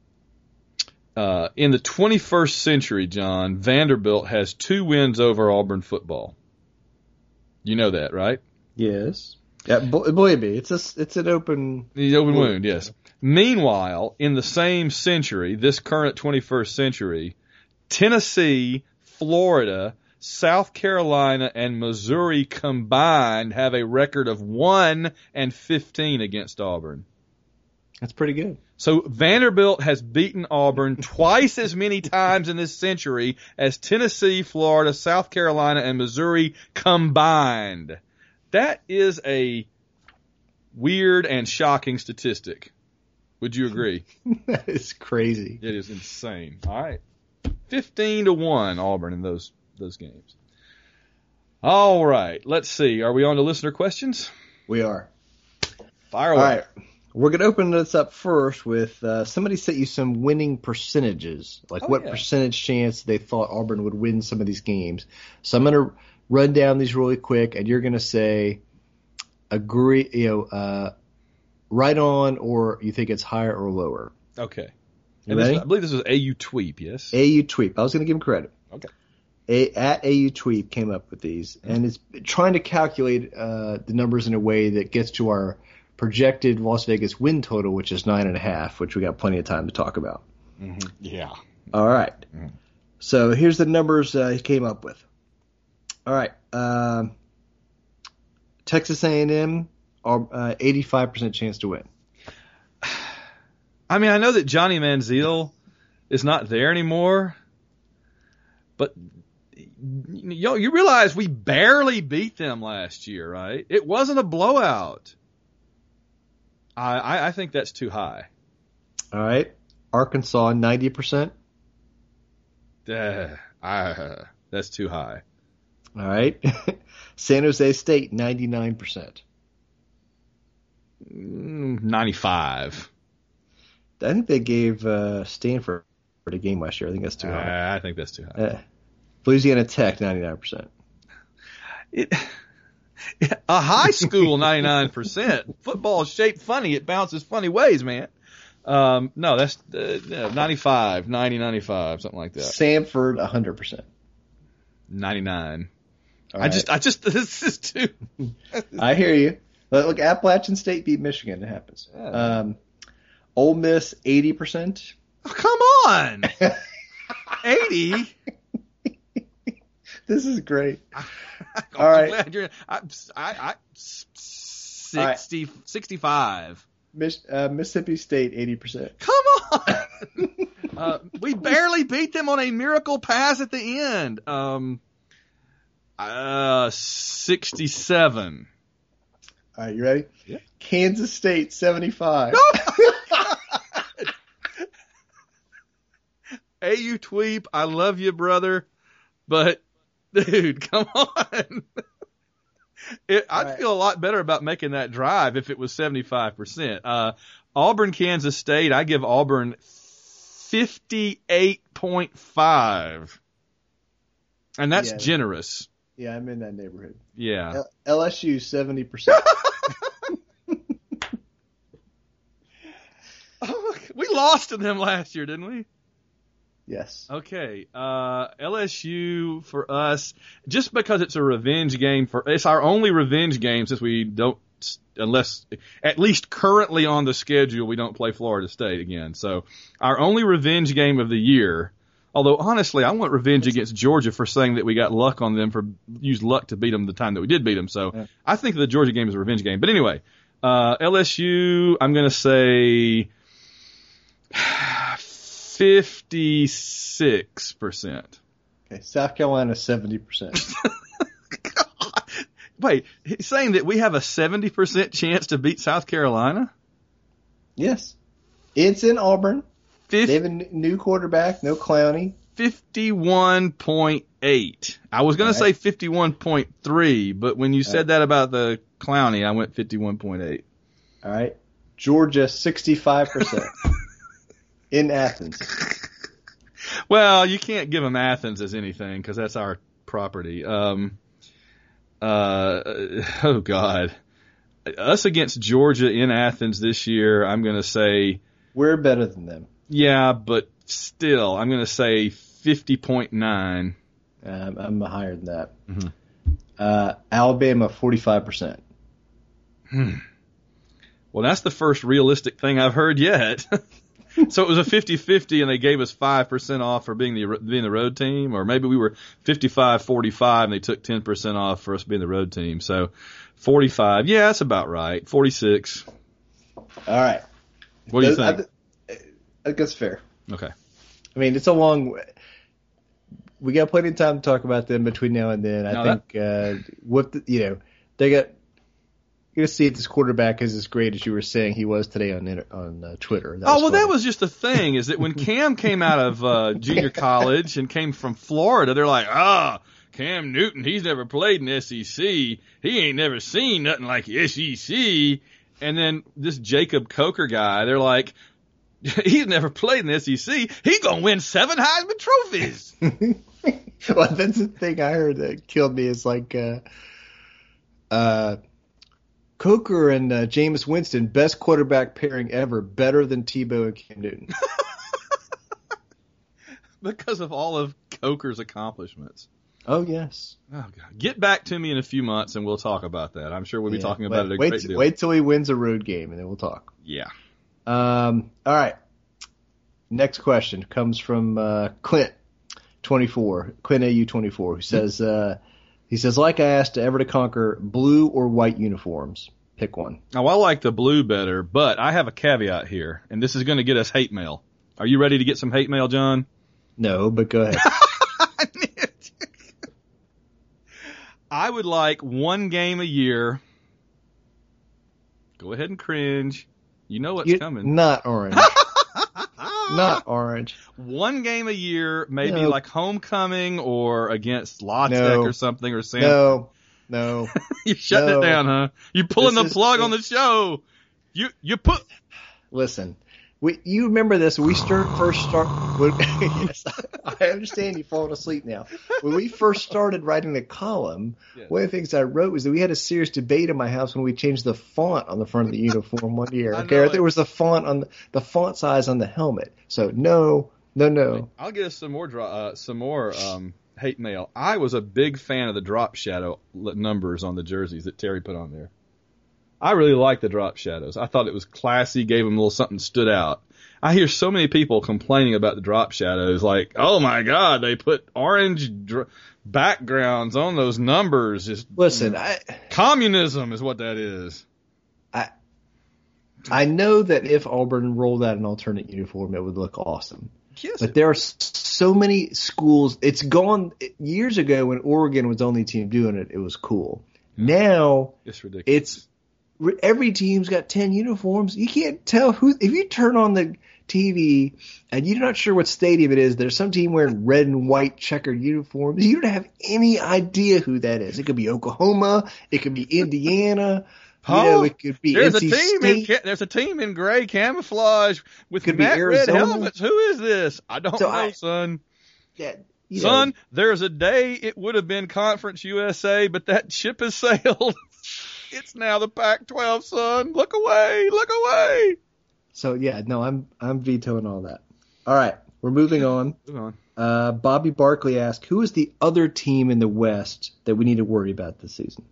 uh, in the twenty-first century, John, Vanderbilt has two wins over Auburn football. You know that, right? Yes. Yeah, believe me, it's a, it's an open. The open wound, yes. Meanwhile, in the same century, this current twenty-first century, Tennessee, Florida, South Carolina, and Missouri combined have a record of one and fifteen against Auburn. That's pretty good. So Vanderbilt has beaten Auburn twice as many times in this century as Tennessee, Florida, South Carolina, and Missouri combined. That is a weird and shocking statistic. Would you agree? That is crazy. It is insane. All right. fifteen to one Auburn in those those games. All right. Let's see. Are we on to listener questions? We are. Fire All away. right. We're going to open this up first with uh, somebody sent you some winning percentages, like Oh, what yeah. percentage chance they thought Auburn would win some of these games. So I'm going to run down these really quick, and you're going to say agree, you know, uh, right on, or you think it's higher or lower. Okay. You And this, ready? I believe this is A U Tweep, yes? A U Tweep. I was going to give him credit. Okay. A, at A U Tweep came up with these, and it's trying to calculate uh, the numbers in a way that gets to our projected Las Vegas win total, which is nine and a half, which we got plenty of time to talk about. Mm-hmm. Yeah. All right. Mhm. So here's the numbers uh, he came up with. All right. Um, Texas A and M are uh, eighty-five percent chance to win. I mean, I know that Johnny Manziel is not there anymore, but you know, you realize we barely beat them last year, right? It wasn't a blowout. I, I, I think that's too high. All right. Arkansas, ninety percent. Uh, I, that's too high. All right. San Jose State, ninety-nine percent. Mm, ninety-five. I think they gave uh, Stanford a game last year. I think that's too high. Uh, I think that's too high. Uh, Louisiana Tech, ninety-nine percent. It, a high school ninety-nine percent. Football's shaped funny. It bounces funny ways, man. Um, no, that's uh, no, ninety-five, ninety, ninety-five, something like that. Sanford, one hundred percent. ninety-nine. All I right. just, I just, this is too. I hear you. Look, look, Appalachian State beat Michigan. It happens. Yeah. Um, Ole Miss, eighty percent. Oh, come on. eighty. This is great. I'm All right. glad you're, I, I, I, sixty, All right. sixty-five. Mich- uh, Mississippi State, eighty percent. Come on. uh, we barely beat them on a miracle pass at the end. Um, uh, sixty-seven. All right, you ready? Yeah. Kansas State, seventy-five. A U Tweep, I love you, brother. But, dude, come on. It, I'd right. feel a lot better about making that drive if it was seventy-five percent. Uh, Auburn, Kansas State, I give Auburn fifty-eight point five. And that's Yeah. generous. Yeah, I'm in that neighborhood. Yeah. L- L S U seventy percent. Oh, we lost to them last year, didn't we? Yes. Okay. Uh, L S U for us, just because it's a revenge game for, it's our only revenge game since we don't, unless, at least currently on the schedule, we don't play Florida State again. So our only revenge game of the year, although honestly, I want revenge against Georgia for saying that we got luck on them, for used luck to beat them the time that we did beat them. So Yeah. I I think the Georgia game is a revenge game. But anyway, uh, L S U, I'm going to say fifty-six percent. Okay. South Carolina seventy percent. Wait, he's saying that we have a seventy percent chance to beat South Carolina? Yes. It's in Auburn. Fif- They have a n- new quarterback, no Clowney. fifty-one point eight. I was going to say fifty-one point three, but when you said that about the Clowney, I went fifty-one point eight. All right. Georgia sixty-five percent. In Athens. Well, you can't give them Athens as anything because that's our property. Um, uh, oh, God. Us against Georgia in Athens this year, I'm going to say, We're better than them. yeah, but still, I'm going to say fifty point nine. Um, I'm higher than that. Mhm. Uh, Alabama forty-five percent. Well, that's the first realistic thing I've heard yet. So it was a fifty-fifty, and they gave us five percent off for being the being the road team, or maybe we were fifty-five forty-five, and they took ten percent off for us being the road team. So forty-five, yeah, that's about right. forty-six. All right. What do you I, think? I, I think that's fair. Okay. I mean, it's a long. We got plenty of time to talk about them between now and then. I No, think uh, what the, you know they got. You're gonna see if this quarterback is as great as you were saying he was today on inter- on uh, Twitter. That Oh, was well, funny. that was just the thing, is that when Cam came out of uh, junior college and came from Florida, they're like, ah, Cam Newton, he's never played in S E C. He ain't never seen nothing like S E C. And then this Jacob Coker guy, they're like, he's never played in the S E C. He's going to win seven Heisman trophies. Well, that's the thing I heard that killed me. Is like, uh, uh, Coker and uh, Jameis Winston, best quarterback pairing ever, better than Tebow and Cam Newton. Because of all of Coker's accomplishments. Oh yes. Oh, God. Get back to me in a few months and we'll talk about that. I'm sure we'll be Yeah, talking wait, about it a wait, great deal. Wait till he wins a road game and then we'll talk. Yeah. Um, all right. Next question comes from uh, Clint, twenty-four, Clint A U twenty-four, who says, uh, he says, like I asked Ever to Conquer, blue or white uniforms? Pick one. Now, I like the blue better, but I have a caveat here, and this is going to get us hate mail. Are you ready to get some hate mail, John? No, but go ahead. I would like one game a year. Go ahead and cringe. You know what's You- coming. Not orange. Not orange. One game a year, maybe No. like homecoming or against La Tech No. or something, or Sam. No, no. You shutting No. it down, huh? You pulling This the is- plug on the show. You you put. Listen, we, you remember this? We start, first start. When, yes, I understand you falling asleep now. When we first started writing the column, Yes. one of the things I wrote was that we had a serious debate in my house when we changed the font on the front of the uniform one year. I Okay, know or it. there was the font on the, the font size on the helmet. So no, no, no. I'll get us some more dro- uh, some more um, hate mail. I was a big fan of the drop shadow l- numbers on the jerseys that Terry put on there. I really liked the drop shadows. I thought it was classy, gave them a little something stood out. I hear so many people complaining about the drop shadows, like, oh my God, they put orange dr- backgrounds on those numbers. It's, Listen, I communism is what that is. I I know that if Auburn rolled out an alternate uniform, it would look awesome. Yes, But there are s- so many schools. It's gone years ago when Oregon was the only team doing it. It was cool. Now it's ridiculous. it's every team's got ten uniforms. You can't tell who. If you turn on the T V and you're not sure what stadium it is, there's some team wearing red and white checkered uniforms. You don't have any idea who that is. It could be Oklahoma. It could be Indiana. Huh? You know, it could be there's N C a team State. in there's a team in gray camouflage with Could be matte red Arizona. helmets. Who is this? I don't So know, I- son. Yeah, you Son, know, there's a day it would have been Conference U S A, but that ship has sailed. It's now the Pac twelve, son. Look away, look away. so yeah, no, I'm I'm vetoing all that. All right, we're moving on. Move on. Uh, Bobby Barkley asked, who is the other team in the West that we need to worry about this season?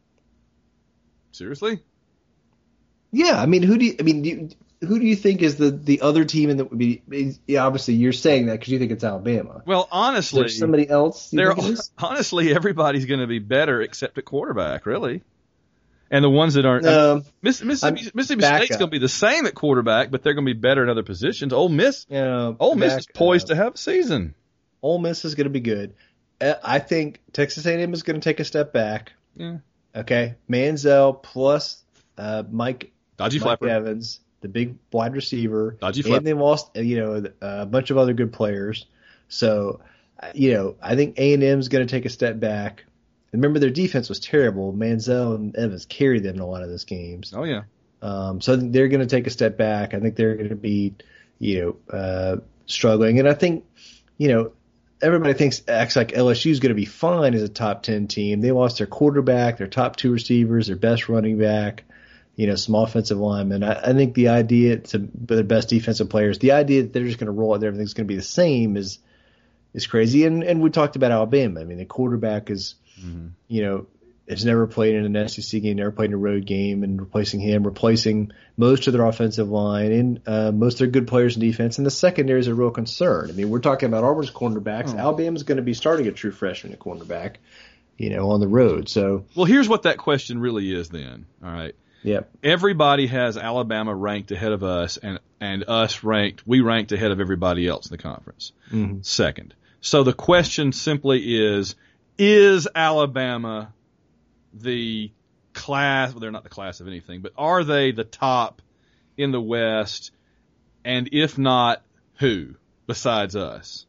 Seriously? Yeah, I mean, who do you, I mean, do you, who do you think is the, the other team in the? I mean, yeah, obviously you're saying that because you think it's Alabama. Well, Is honestly, there somebody else? You They're, think it is? honestly, everybody's going to be better except at quarterback, really. And the ones that aren't, Um, Miss, Mississippi, I'm- Mississippi back State's up. going to be the same at quarterback, but they're going to be better in other positions. Ole Miss, you know, Ole Miss back is poised up. to have a season. Ole Miss is going to be good. Uh, I think Texas A and M is going to take a step back. Yeah. Okay, Manziel plus uh, Mike Dodgy Mike flapper. Evans, the big wide receiver, Dodgy flapper. and they lost, uh, you know, a bunch of other good players. So, uh, you know, I think A and M is going to take a step back. Remember, their defense was terrible. Manziel and Evans carried them in a lot of those games. Oh, yeah. Um, so I think they're going to take a step back. I think they're going to be, you know, uh, struggling. And I think, you know, everybody thinks acts like L S U is going to be fine as a top ten team. They lost their quarterback, their top two receivers, their best running back, you know, some offensive linemen. I, I think the idea to the best defensive players, the idea that they're just going to roll out, everything's going to be the same is is crazy. And and we talked about Alabama. I mean, the quarterback is, mm-hmm. you know, has never played in an S E C game, never played in a road game, and replacing him, replacing most of their offensive line and uh, most of their good players in defense. And the secondary is a real concern. I mean, we're talking about Auburn's cornerbacks. Oh. Alabama's going to be starting a true freshman at cornerback, you know, on the road. So, Well, here's what that question really is then. All right. yep. Everybody has Alabama ranked ahead of us, and, and us ranked, we ranked ahead of everybody else in the conference. Mm-hmm. Second. So the question simply is, is Alabama the class, well, they're not the class of anything, but are they the top in the West? And if not, who besides us?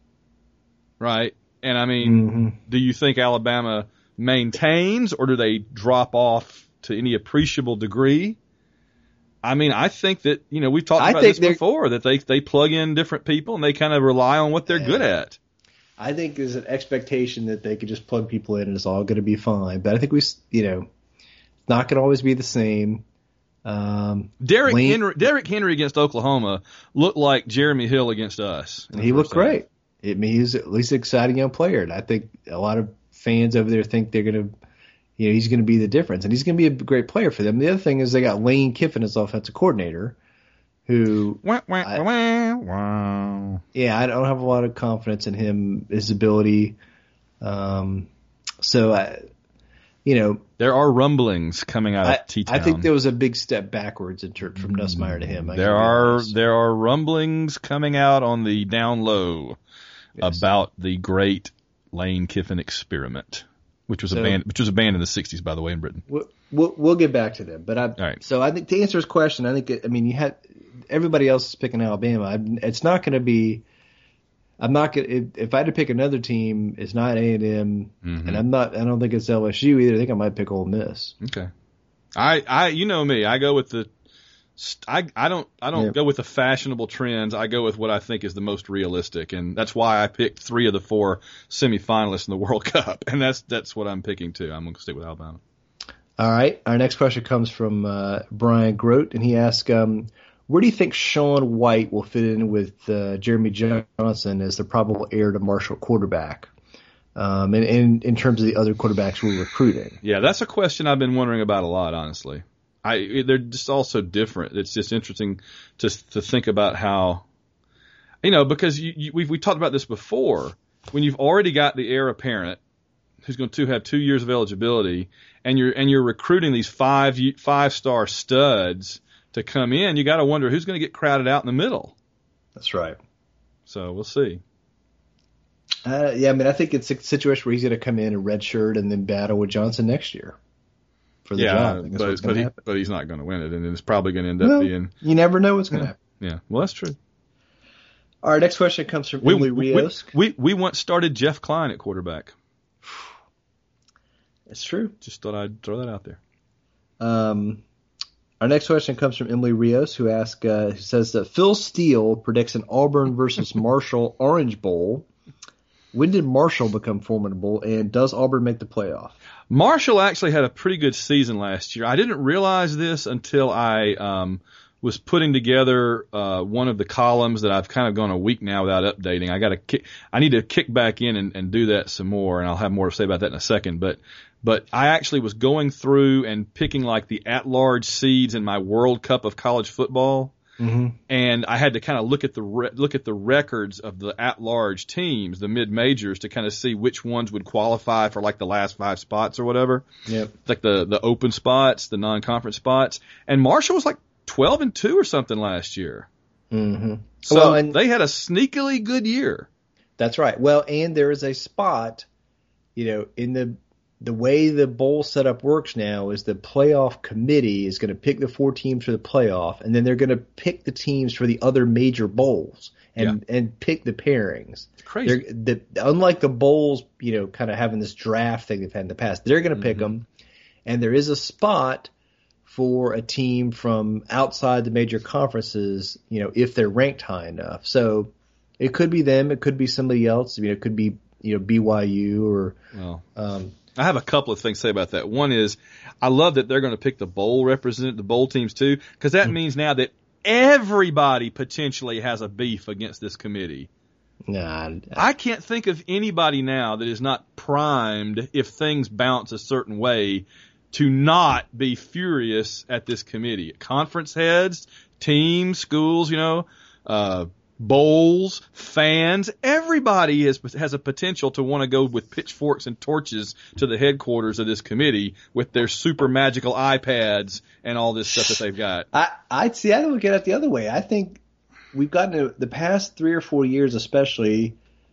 Right? And I mean, Mm-hmm. do you think Alabama maintains or do they drop off to any appreciable degree? I mean, I think that, you know, we've talked I about think this they're- before, that they, they plug in different people and they kind of rely on what they're Yeah. good at. I think there's an expectation that they could just plug people in and it's all going to be fine. But I think we, you know, it's not going to always be the same. Um, Derrick Lane- Henry, Derrick Henry against Oklahoma looked like Jeremy Hill against us. in the He looked first half. great. I mean, he's at least an exciting young player, and I think a lot of fans over there think they're going to, you know, he's going to be the difference, and he's going to be a great player for them. The other thing is they got Lane Kiffin as offensive coordinator, who, Wah, wah, I- wah, wah. yeah, I don't have a lot of confidence in him, his ability. Um, so I, you know, There are rumblings coming out I, of T-Town. I think there was a big step backwards in ter- from Nussmeier to him. I There gotta be are honest. there are rumblings coming out on the down low Yes. about the great Lane Kiffin experiment, which was So- a band which was a band in the sixties, by the way, in Britain. We'll, we'll, we'll get back to them, but I. right. So I think to answer his question, I think it, I mean you had everybody else is picking Alabama. I, it's not going to be. I'm not going. If, if I had to pick another team, it's not A and M, Mhm. and I'm not. I don't think it's L S U either. I think I might pick Ole Miss. Okay. I, I, you know me. I go with the, I, I don't, I don't Yeah. go with the fashionable trends. I go with what I think is the most realistic, and that's why I picked three of the four semifinalists in the World Cup, and that's that's what I'm picking too. I'm going to stick with Alabama. All right. Our next question comes from uh, Brian Grote, and he asks, um, "Where do you think Sean White will fit in with uh, Jeremy Johnson as the probable heir to Marshall quarterback?" Um, and, and in terms of the other quarterbacks we're recruiting. Yeah, that's a question I've been wondering about a lot, honestly. I they're just all so different. It's just interesting to to think about how, you know, because you, you, we've we talked about this before. When you've already got the heir apparent who's going to have two years of eligibility, and you're and you're recruiting these five five star studs to come in, you got to wonder who's going to get crowded out in the middle. That's right. So we'll see. Uh, yeah, I mean, I think it's a situation where he's going to come in a red shirt and then battle with Johnson next year for the yeah, job. I think that's but what's but, going to he, happen. but he's not going to win it, and it's probably going to end up Well, being you never know what's going to yeah, happen. yeah. Well, that's true. All right, next question comes from We, Emily we, Rios. we we once started Jeff Klein at quarterback. It's true. Just thought I'd throw that out there. Um, our next question comes from Emily Rios, who asks, uh, who says that Phil Steele predicts an Auburn versus Marshall Orange Bowl. When did Marshall become formidable, and does Auburn make the playoff? Marshall actually had a pretty good season last year. I didn't realize this until I um, was putting together uh, one of the columns that I've kind of gone a week now without updating. I got to kick. I need to kick back in and, and do that some more, and I'll have more to say about that in a second. But but I actually was going through and picking like the at-large seeds in my World Cup of college football. Mm-hmm. And I had to kind of look at the re- look at the records of the at-large teams, the mid-majors, to kind of see which ones would qualify for like the last five spots or whatever. Yep. Like the the open spots, the non-conference spots. And Marshall was like twelve and two or something last year. Mm-hmm. So well, and they had a sneakily good year. that's right. Well, and there is a spot, you know, in the the way the bowl setup works now is the playoff committee is going to pick the four teams for the playoff, and then they're going to pick the teams for the other major bowls and Yeah. and pick the pairings. It's crazy. They're, the, unlike the bowls, you know, kind of having this draft thing they've had in the past, they're going to pick Mm-hmm. them, and there is a spot for a team from outside the major conferences, you know, if they're ranked high enough. So it could be them, it could be somebody else. You know, it could be, you know, B Y U or Well, um, I have a couple of things to say about that. One is I love that they're going to pick the bowl represent the bowl teams too, because that means now that everybody potentially has a beef against this committee. nah. I can't think of anybody now that is not primed if things bounce a certain way to not be furious at this committee. Conference heads, teams, schools, you know, uh, bowls, fans, everybody has has a potential to want to go with pitchforks and torches to the headquarters of this committee with their super magical iPads and all this stuff that they've got. I I'd see. I look at it the other way. I think we've gotten to the past three or four years, especially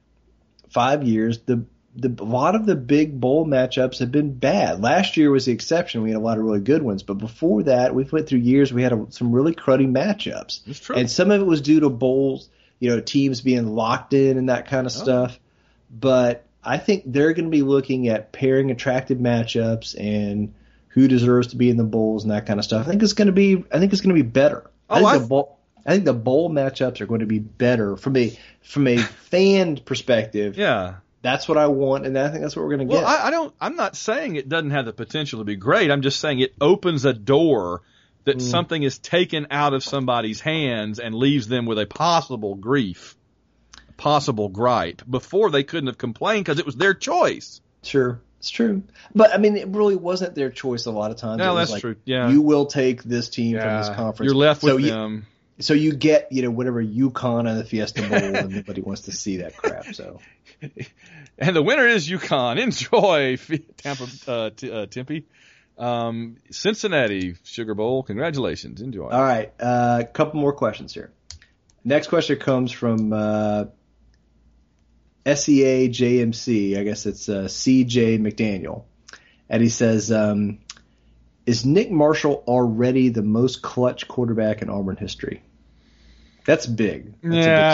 five years. The the a lot of the big bowl matchups have been bad. Last year was the exception. We had a lot of really good ones, but before that, we went through years we had a, some really cruddy matchups. It's true. And some of it was due to bowls, you know, teams being locked in and that kind of stuff. But I think they're going to be looking at pairing attractive matchups and who deserves to be in the bowls and that kind of stuff. I think it's going to be. I think it's going to be better. I Oh, think I- the bowl. I think the bowl matchups are going to be better from a from a fan perspective. Yeah. That's what I want, and I think that's what we're going to Well, get. I, I don't. I'm not saying it doesn't have the potential to be great. I'm just saying it opens a door that something is taken out of somebody's hands and leaves them with a possible grief, possible gripe. Before they couldn't have complained because it was their choice. Sure, it's true. But I mean, it really wasn't their choice a lot of times. No, It was that's like, true. Yeah. you will take this team from this conference. You're left with so you, them. So you get, you know, whatever UConn and the Fiesta Bowl, and nobody wants to see that crap. So And the winner is UConn. Enjoy, Tampa, uh, t- uh, Tempe. Um, Cincinnati Sugar Bowl. Congratulations. Enjoy. all right, a uh, couple more questions here. Next question comes from uh, S E A J M C. I guess it's uh, C J McDaniel, and he says, um, "Is Nick Marshall already the most clutch quarterback in Auburn history?" That's big. That's a big statement.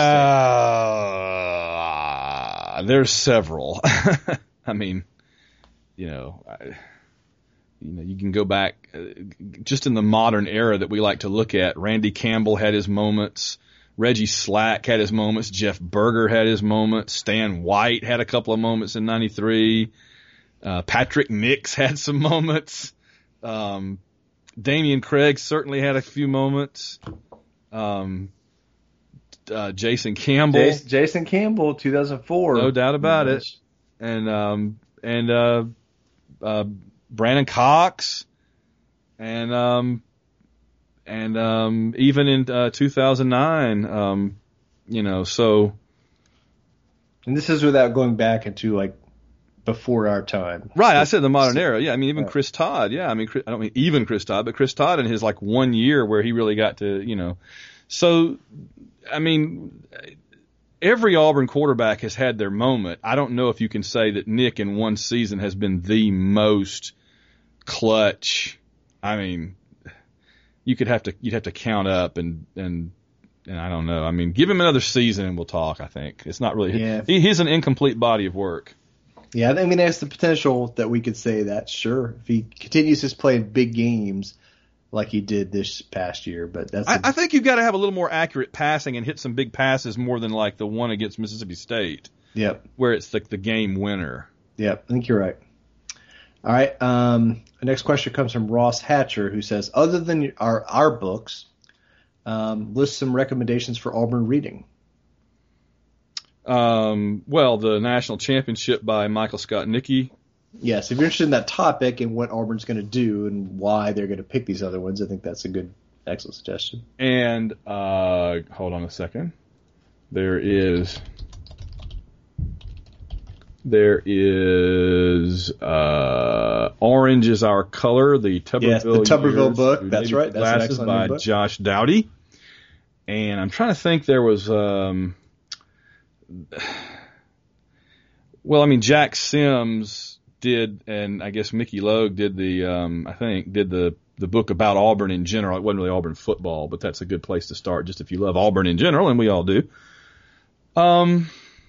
Yeah, there's several. I mean, you know, I, you know, you can go back uh, just in the modern era that we like to look at. Randy Campbell had his moments. Reggie Slack had his moments. Jeff Berger had his moments. Stan White had a couple of moments in ninety-three. Uh, Patrick Nix had some moments. Um, Damian Craig certainly had a few moments. Um, uh, Jason Campbell. Jason, Jason Campbell, two thousand four. No doubt about it. And um and uh uh Brandon Cox and um and um even in uh two thousand nine, um you know, so And this is without going back into like before our time. right, I said the modern era. Yeah, I mean even Right. Chris Todd. Yeah, I mean Chris, I don't mean even Chris Todd, but Chris Todd in his like one year where he really got to, you know. So I mean every Auburn quarterback has had their moment. I don't know if you can say that Nick in one season has been the most clutch. I mean, you could have to you'd have to count up and and and I don't know. I mean, give him another season and we'll talk. I think it's not really. Yeah. He, he's an incomplete body of work. Yeah, I mean, there's the potential that we could say that, sure, if he continues to play in big games like he did this past year. But that's I, a, I think you've got to have a little more accurate passing and hit some big passes more than like the one against Mississippi State, Yep. where it's like the game winner. Yep, I think you're right. All right, um, the next question comes from Ross Hatcher, who says, other than our, our books, um, list some recommendations for Auburn reading. Um, well, the national championship by Michael Scott Nicky. Yes, if you're interested in that topic and what Auburn's going to do and why they're going to pick these other ones, I think that's a good, excellent suggestion. And uh, hold on a second. There is there is uh, Orange is Our Color, the Tuberville, Yes, the Tuberville Years book. Through That's Native right. That's an Glasses excellent by new book. Josh Dowdy. And I'm trying to think. There was. Um, Well, I mean, Jack Sims did, and I guess Mickey Logue did the, um, I think, did the, the book about Auburn in general. It wasn't really Auburn football, but that's a good place to start just if you love Auburn in general, and we all do. Um,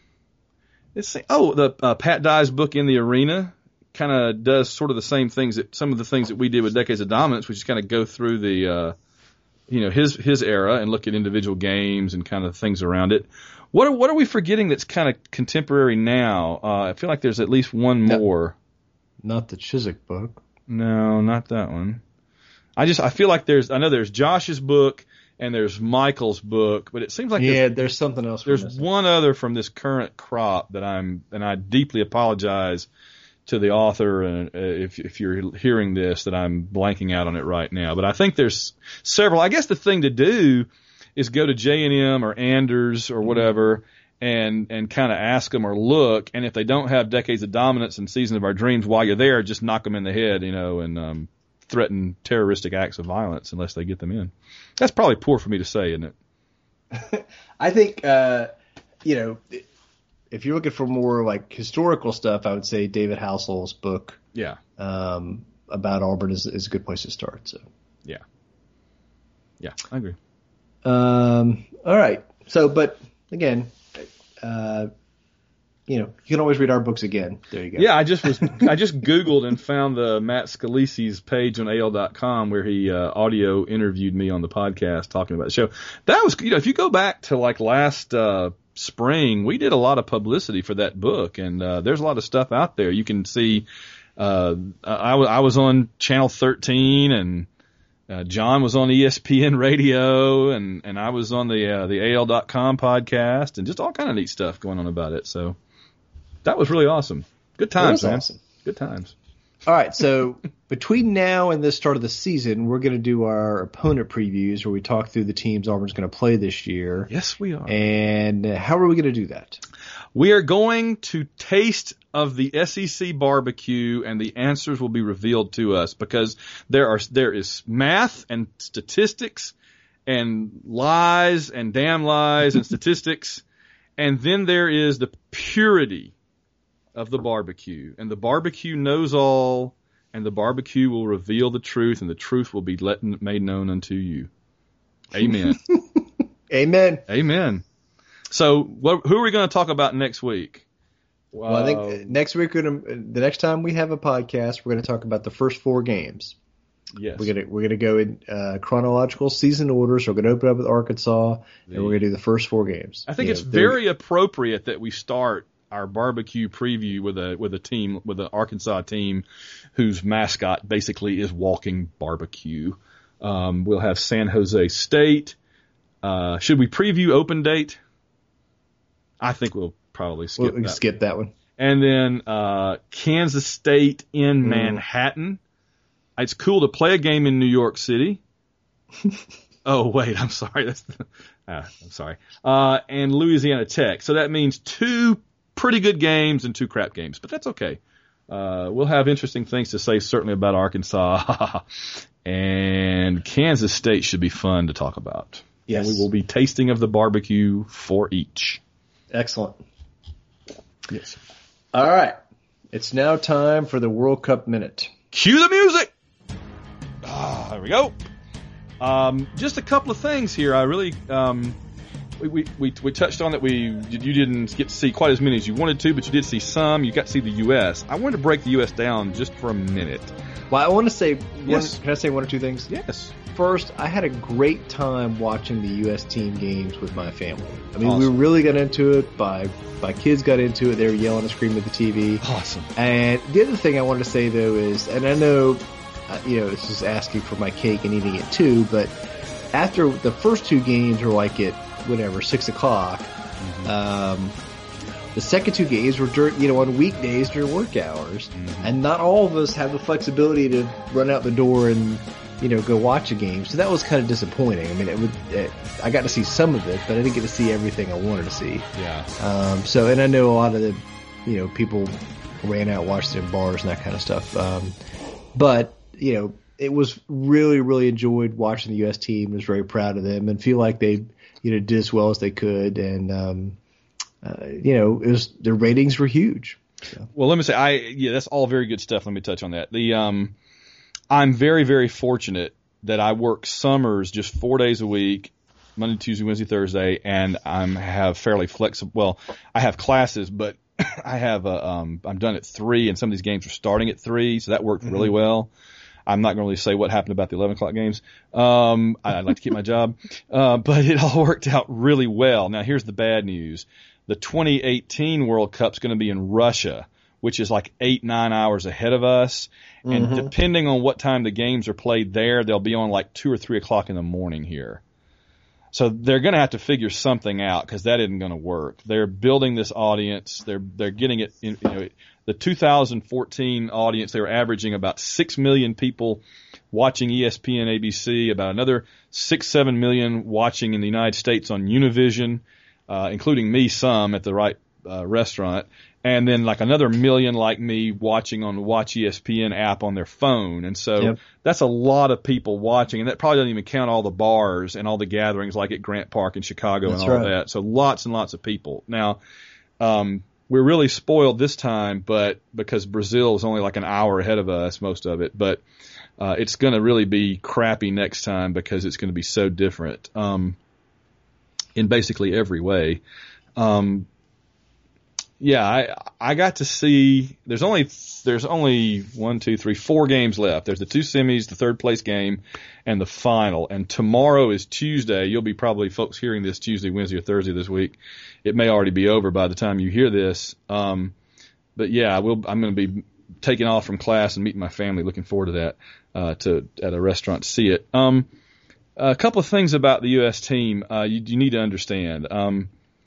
let's see. Oh, the uh, Pat Dye's book, In the Arena, kind of does sort of the same things that some of the things that we did with Decades of Dominance, which is kind of go through the, uh, you know, his his era and look at individual games and kind of things around it. What are, what are we forgetting that's kind of contemporary now? Uh, I feel like there's at least one No. more. Not the Chiswick book. No, not that one. I just I feel like there's I know there's Josh's book and there's Michael's book, but it seems like Yeah, there's, there's something else. we're there's missing. one other from this current crop that I'm and I deeply apologize to the author and uh, if if you're hearing this that I'm blanking out on it right now. But I think there's several. I guess the thing to do is go to J and M or Anders or whatever and and kind of ask them or look, and if they don't have Decades of Dominance and Season of Our Dreams while you're there, just knock them in the head, you know, and um, threaten terroristic acts of violence unless they get them in. That's probably poor for me to say, isn't it? I think, uh, you know, if you're looking for more like historical stuff, I would say David Housel's book Yeah, um, about Auburn is, is a good place to start. So, yeah, yeah, I agree. um, all right. So, but again, uh, you know, you can always read our books again. There you go. Yeah, I just was I just Googled and found the Matt Scalisi's page on A L dot com where he uh, audio interviewed me on the podcast talking about the show. That was, you know, if you go back to like last uh, spring, we did a lot of publicity for that book, and uh, there's a lot of stuff out there. You can see uh, I, w- I was on Channel thirteen, and uh, John was on E S P N Radio, and, and I was on the uh, the A L dot com podcast, and just all kind of neat stuff going on about it. So that was really awesome. Good That times, was man. awesome. Good times. All right, so between now and the start of the season, we're going to do our opponent previews where we talk through the teams Auburn's going to play this year. Yes, we are. And how are we going to do that? We are going to taste of the S E C barbecue, and the answers will be revealed to us because there are there is math and statistics and lies and damn lies and statistics, and then there is the purity of the barbecue, and the barbecue knows all, and the barbecue will reveal the truth, and the truth will be let, made known unto you. Amen. Amen. Amen. So, what, who are we going to talk about next week? Well, I think next week, we're gonna, the next time we have a podcast, we're going to talk about the first four games. Yes. We're gonna we're gonna go in uh, chronological season order. So we're gonna open up with Arkansas, and we're gonna do the first four games. I think You it's know, they're- very appropriate that we start our barbecue preview with a with a team with an Arkansas team whose mascot basically is walking barbecue. Um, we'll have San Jose State. Uh, should we preview open date? I think we'll probably skip We'll that. skip that one. And then uh, Kansas State in Mm. Manhattan. It's cool to play a game in New York City. Oh, wait, I'm sorry. That's the, ah, I'm sorry. Uh, and Louisiana Tech. So that means two pretty good games and two crap games, but that's okay. Uh, we'll have interesting things to say certainly about Arkansas. And Kansas State should be fun to talk about. Yes. And we will be tasting of the barbecue for each. Excellent. Yes. All right. It's now time for the World Cup Minute. Cue the music. Ah, there we go. Um, just a couple of things here. I really, um, we, we, we, we touched on that we, you didn't get to see quite as many as you wanted to, but you did see some. You got to see the U S. I wanted to break the U S down just for a minute. Well, I want to say, one, Yes. can I say one or two things? Yes. First, I had a great time watching the U S team games with my family. I mean, Awesome. we really got into it. My, my kids got into it. They were yelling and screaming at the T V. Awesome. And the other thing I wanted to say, though, is, and I know, uh, you know, this is asking for my cake and eating it too, but after the first two games were like at, whatever, six o'clock, mm-hmm. um, the second two games were during, you know, on weekdays during work hours, mm-hmm. and not all of us have the flexibility to run out the door and, you know, go watch a game. So that was kind of disappointing. I mean, it would, it, I got to see some of it, but I didn't get to see everything I wanted to see. Yeah. Um, so, and I know a lot of the, you know, people ran out, watched it in bars and that kind of stuff. Um, but, you know, it was really, really enjoyed watching the U S team. Was very proud of them and feel like they, you know, did as well as they could. And, um, uh, you know, it was, their ratings were huge. So. Well, let me say, I, yeah, that's all very good stuff. Let me touch on that. The, um, I'm very, very fortunate that I work summers just four days a week, Monday, Tuesday, Wednesday, Thursday, and I'm have fairly flexible. Well, I have classes, but I have a, um, I'm done at three, and some of these games are starting at three, so that worked mm-hmm. really well. I'm not going to really say what happened about the eleven o'clock games. Um, I'd like to keep my job, uh, but it all worked out really well. Now, here's the bad news: the twenty eighteen World Cup's going to be in Russia, which is like eight, nine hours ahead of us. And mm-hmm. depending on what time the games are played there, they'll be on like two or three o'clock in the morning here. So they're going to have to figure something out because that isn't going to work. They're building this audience. They're they're getting it. In, you know, the two thousand fourteen audience, they were averaging about six million people watching E S P N, A B C. About another six, seven million watching in the United States on Univision, uh, including me, some at the right uh, restaurant. And then like another million like me watching on the Watch E S P N app on their phone. And so yep. that's a lot of people watching. And that probably doesn't even count all the bars and all the gatherings like at Grant Park in Chicago that's and all right. that. So lots and lots of people. Now, um, we're really spoiled this time, but because Brazil is only like an hour ahead of us, most of it. But uh, it's going to really be crappy next time because it's going to be so different um, in basically every way. Um Yeah, I I got to see. There's only there's only one, two, three, four games left. There's the two semis, the third place game, and the final. And tomorrow is Tuesday. You'll be probably folks hearing this Tuesday, Wednesday, or Thursday this week. It may already be over by the time you hear this. Um, but yeah, I will. I'm going to be taking off from class and meeting my family. Looking forward to that. Uh, to at a restaurant to see it. Um, a couple of things about the U S team uh, you, you need to understand. Um,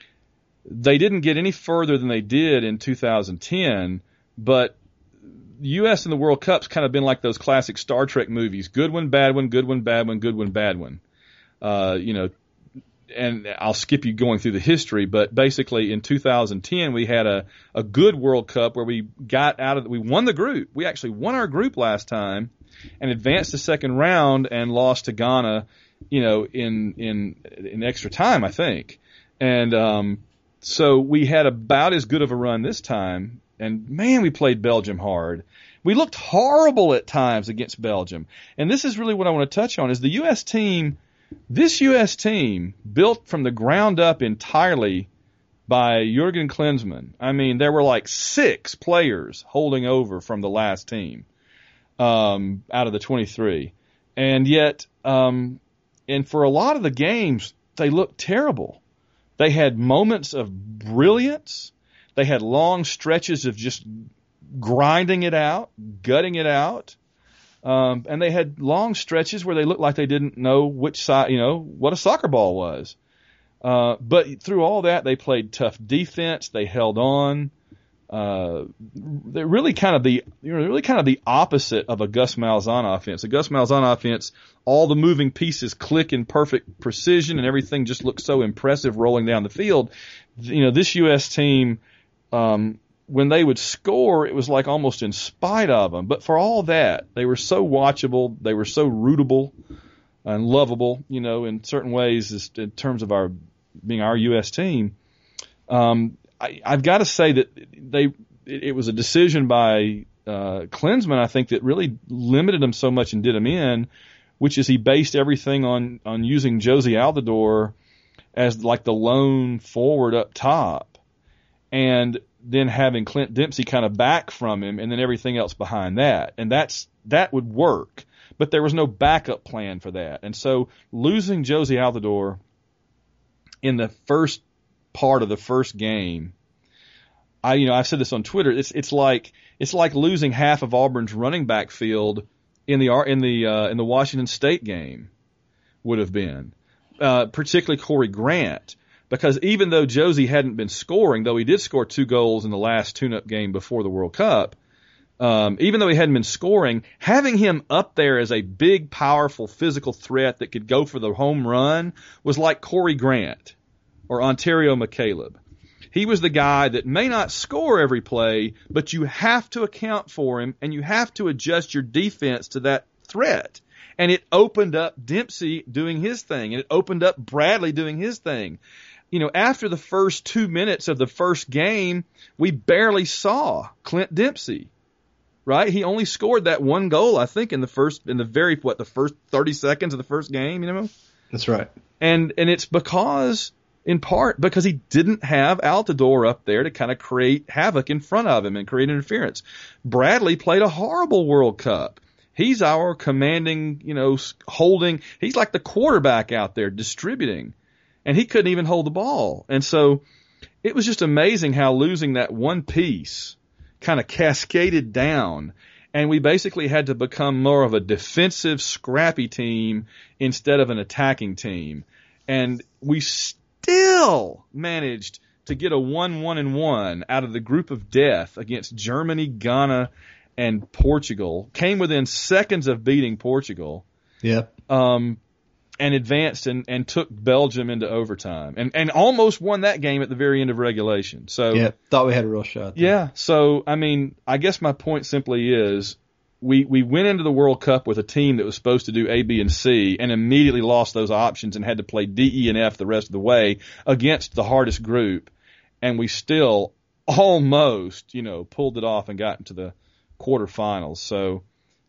They didn't get any further than they did in two thousand ten, but the U S in the World Cup's kind of been like those classic Star Trek movies. Good one, bad one, good one, bad one, good one, bad one. Uh, you know, and I'll skip you going through the history, but basically in two thousand ten we had a, a good World Cup where we got out of, we won the group. We actually won our group last time and advanced the second round and lost to Ghana, you know, in, in, in extra time, I think. And, um, So we had about as good of a run this time, and man, we played Belgium hard. We looked horrible at times against Belgium. And this is really what I want to touch on is the U S team, this U S team built from the ground up entirely by Jurgen Klinsmann. I mean, there were like six players holding over from the last team um, out of the twenty-three. And yet, um, and for a lot of the games, they looked terrible. They had moments of brilliance. They had long stretches of just grinding it out, gutting it out. Um, and they had long stretches where they looked like they didn't know which side, you know, what a soccer ball was. Uh, but through all that, they played tough defense. They held on. Uh, they're really kind of the, you know, really kind of the opposite of a Gus Malzahn offense. A Gus Malzahn offense, all the moving pieces click in perfect precision and everything just looks so impressive rolling down the field. You know, this U S team, um, when they would score, it was like almost in spite of them. But for all that, they were so watchable. They were so rootable and lovable, you know, in certain ways in terms of our being our U S team. Um, I, I've got to say that they it, it was a decision by uh, Klinsmann, I think, that really limited him so much and did him in, which is he based everything on, on using Josie Altidore as like the lone forward up top, and then having Clint Dempsey kind of back from him, and then everything else behind that. And that's that would work, but there was no backup plan for that. And so losing Josie Altidore in the first part of the first game, I you know I've said this on Twitter. It's it's like it's like losing half of Auburn's running back field in the in the uh, in the Washington State game would have been, uh, particularly Corey Grant, because even though Josie hadn't been scoring, though he did score two goals in the last tune-up game before the World Cup, um, even though he hadn't been scoring, having him up there as a big, powerful, physical threat that could go for the home run was like Corey Grant or Ontario McCaleb. He was the guy that may not score every play, but you have to account for him, and you have to adjust your defense to that threat. And it opened up Dempsey doing his thing, and it opened up Bradley doing his thing. You know, after the first two minutes of the first game, we barely saw Clint Dempsey, right? He only scored that one goal, I think, in the first, in the very, what, the first thirty seconds of the first game, you know? That's right. And, and it's because... in part because he didn't have Altidore up there to kind of create havoc in front of him and create interference. Bradley played a horrible World Cup. He's our commanding, you know, holding. He's like the quarterback out there distributing, and he couldn't even hold the ball. And so it was just amazing how losing that one piece kind of cascaded down, and we basically had to become more of a defensive, scrappy team instead of an attacking team. And we st- still managed to get a one one and one out of the group of death against Germany, Ghana, and Portugal. Came within seconds of beating Portugal. Yep. Um, and advanced and, and took Belgium into overtime and, and almost won that game at the very end of regulation. So yeah, thought we had a real shot there. Yeah. So, I mean, I guess my point simply is, We we went into the World Cup with a team that was supposed to do A, B, and C, and immediately lost those options and had to play D, E, and F the rest of the way against the hardest group, and we still almost, you know, pulled it off and got into the quarterfinals. So,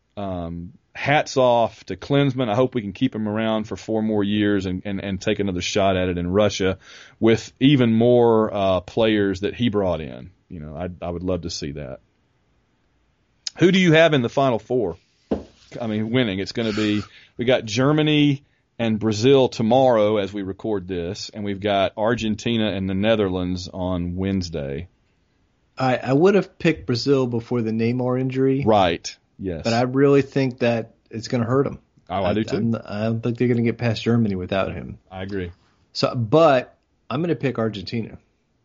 um, hats off to Klinsmann. I hope we can keep him around for four more years and, and, and take another shot at it in Russia with even more uh, players that he brought in. You know, I I would love to see that. Who do you have in the Final Four? I mean, winning. It's going to be, we got Germany and Brazil tomorrow as we record this, and we've got Argentina and the Netherlands on Wednesday. I, I would have picked Brazil before the Neymar injury. Right, yes. But I really think that it's going to hurt them. Oh, I, I do too. I'm, I don't think they're going to get past Germany without him. I agree. So, but I'm going to pick Argentina.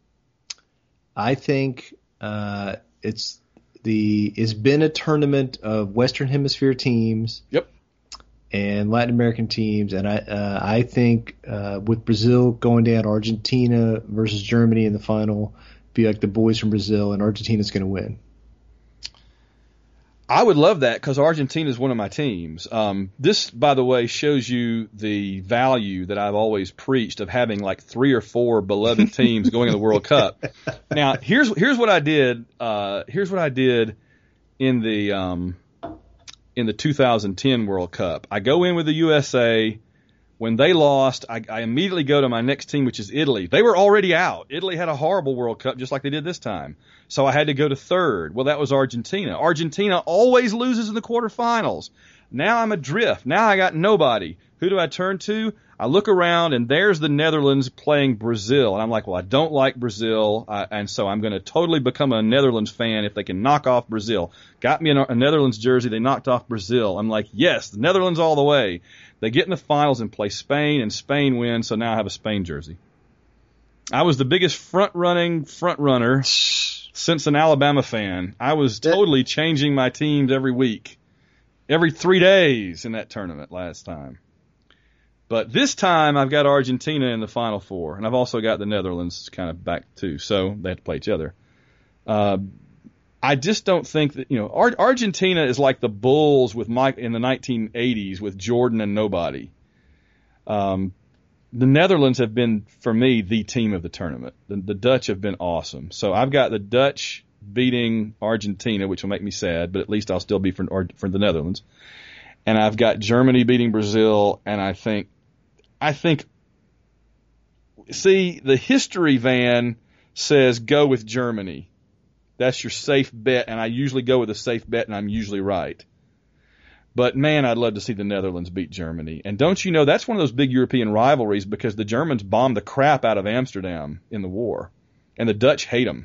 I think uh, it's... The it's been a tournament of Western Hemisphere teams, yep, and Latin American teams, and I uh, I think uh, with Brazil going down, Argentina versus Germany in the final, be like the boys from Brazil, and Argentina's going to win. I would love that because Argentina is one of my teams. Um, this, by the way, shows you the value that I've always preached of having like three or four beloved teams going in the World Cup. Now, here's here's what I did. Uh, here's what I did in the um, in the two thousand ten World Cup. I go in with the U S A. When they lost, I, I immediately go to my next team, which is Italy. They were already out. Italy had a horrible World Cup, just like they did this time. So I had to go to third. Well, that was Argentina. Argentina always loses in the quarterfinals. Now I'm adrift. Now I got nobody. Who do I turn to? I look around, and there's the Netherlands playing Brazil. And I'm like, well, I don't like Brazil, uh, and so I'm going to totally become a Netherlands fan if they can knock off Brazil. Got me a, a Netherlands jersey. They knocked off Brazil. I'm like, yes, the Netherlands all the way. They get in the finals and play Spain, and Spain wins, so now I have a Spain jersey. I was the biggest front-running front-runner since an Alabama fan. I was totally changing my teams every week, every three days in that tournament last time. But this time I've got Argentina in the Final Four, and I've also got the Netherlands kind of back too, so they have to play each other. Uh, I just don't think that, you know, Ar- Argentina is like the Bulls with Mike in the nineteen eighties with Jordan and nobody. Um, the Netherlands have been, for me, the team of the tournament. The, the Dutch have been awesome. So I've got the Dutch beating Argentina, which will make me sad, but at least I'll still be for, for the Netherlands. And I've got Germany beating Brazil, and I think, I think, see, the history van says go with Germany. That's your safe bet, and I usually go with a safe bet, and I'm usually right. But, man, I'd love to see the Netherlands beat Germany. And don't you know, that's one of those big European rivalries because the Germans bombed the crap out of Amsterdam in the war, and the Dutch hate them.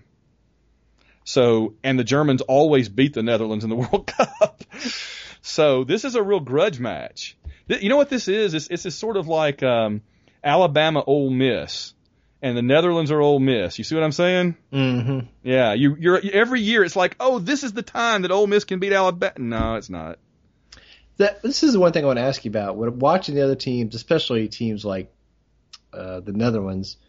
So, and the Germans always beat the Netherlands in the World Cup. So this is a real grudge match. You know what this is? It's, it's, it's sort of like um, Alabama Ole Miss. And the Netherlands are Ole Miss. You see what I'm saying? Mm-hmm. Yeah. You, you're every year it's like, oh, this is the time that Ole Miss can beat Alabama. No, it's not. That this is the one thing I want to ask you about. When watching the other teams, especially teams like uh, the Netherlands,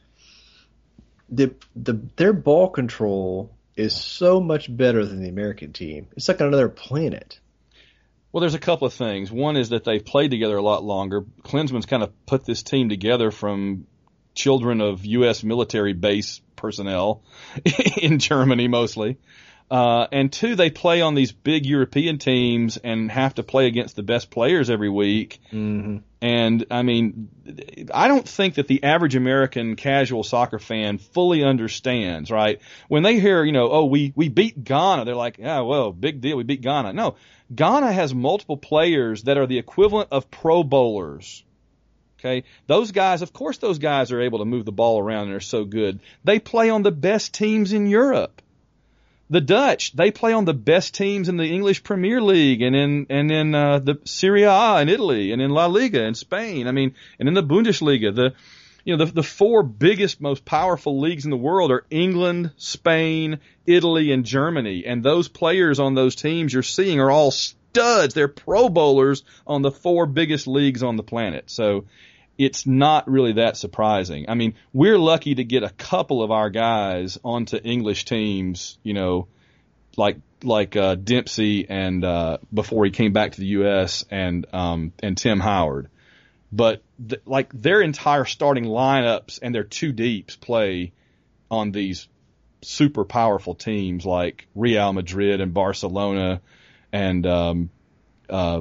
the the their ball control is so much better than the American team. It's like another planet. Well, there's a couple of things. One is that they've played together a lot longer. Klinsmann's kind of put this team together from children of U S military base personnel in Germany mostly. Uh, and two, they play on these big European teams and have to play against the best players every week. Mm-hmm. And, I mean, I don't think that the average American casual soccer fan fully understands, right? When they hear, you know, oh, we, we beat Ghana, they're like, yeah, well, big deal, we beat Ghana. No, Ghana has multiple players that are the equivalent of Pro Bowlers. Okay, those guys, of course those guys are able to move the ball around and they're so good. They play on the best teams in Europe. The Dutch, they play on the best teams in the English Premier League and in and in uh, the Serie A in Italy and in La Liga in Spain. I mean, and in the Bundesliga. The you know the the four biggest, most powerful leagues in the world are England, Spain, Italy, and Germany. And those players on those teams you're seeing are all studs. They're Pro Bowlers on the four biggest leagues on the planet. So it's not really that surprising. I mean, we're lucky to get a couple of our guys onto English teams, you know, like like uh, Dempsey and uh, before he came back to the U S and um, and Tim Howard. But th- like their entire starting lineups and their two deeps play on these super powerful teams like Real Madrid and Barcelona and um, uh,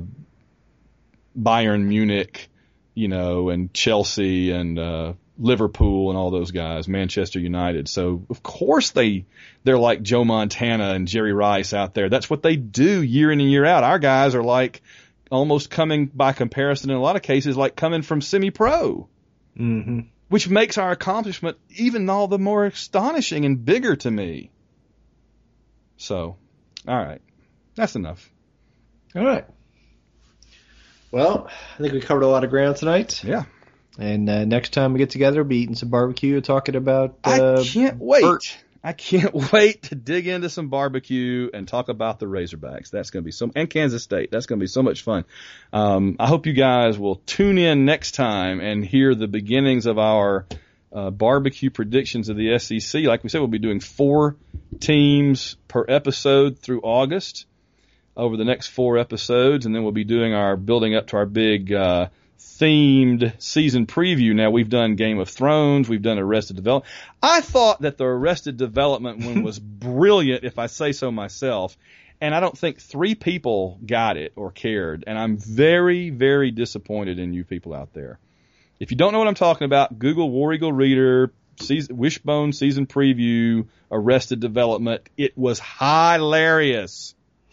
Bayern Munich. You know, and Chelsea and uh, Liverpool and all those guys, Manchester United. So of course they they're like Joe Montana and Jerry Rice out there. That's what they do year in and year out. Our guys are like almost coming by comparison in a lot of cases like coming from semi-pro, mm-hmm. which makes our accomplishment even all the more astonishing and bigger to me. So, all right, that's enough. All right. Well, I think we covered a lot of ground tonight. Yeah. And uh, next time we get together, we'll be eating some barbecue and talking about uh, I can't wait. Bert. I can't wait to dig into some barbecue and talk about the Razorbacks. That's going to be so, and Kansas State. That's going to be so much fun. Um, I hope you guys will tune in next time and hear the beginnings of our uh, barbecue predictions of the S E C. Like we said, we'll be doing four teams per episode through August. Over the next four episodes, and then we'll be doing our building up to our big uh, themed season preview. Now, we've done Game of Thrones, we've done Arrested Development. I thought that the Arrested Development one was brilliant, if I say so myself, and I don't think three people got it or cared, and I'm very, very disappointed in you people out there. If you don't know what I'm talking about, Google War Eagle Reader, season, Wishbone season preview, Arrested Development. It was hilarious.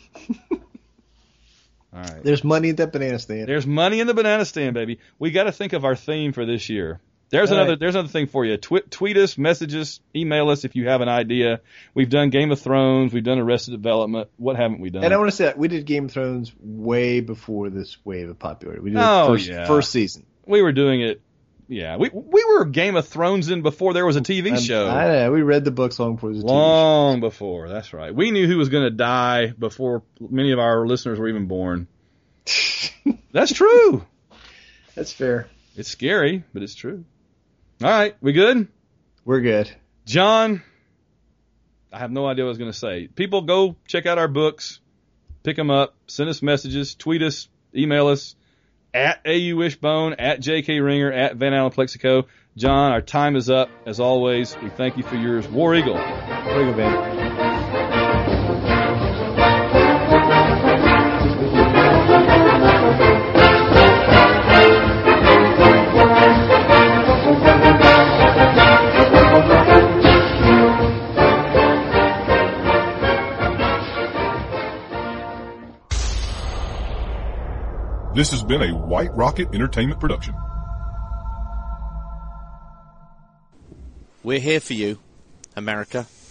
All right. There's money at that banana stand. There's money in the banana stand, baby. We got to think of our theme for this year. There's All another. right. There's another thing for you. Tweet, tweet us, message us, email us if you have an idea. We've done Game of Thrones. We've done Arrested Development. What haven't we done? And I want to say that we did Game of Thrones way before this wave of popularity. We did Oh, it first, yeah. first season. We were doing it. Yeah, we we were Game of Thrones in before there was a T V Um, show. I know. We read the books long before there was a T V show. Long before. That's right. We knew who was going to die before many of our listeners were even born. That's true. That's fair. It's scary, but it's true. All right, we good? We're good. John, I have no idea what I was going to say. People, go check out our books, pick them up, send us messages, tweet us, email us, at A U Wishbone, at J K Ringer, at Van Allen Plexico. John, our time is up. As always, we thank you for yours. War Eagle. War Eagle, man. This has been a White Rocket Entertainment production. We're here for you, America.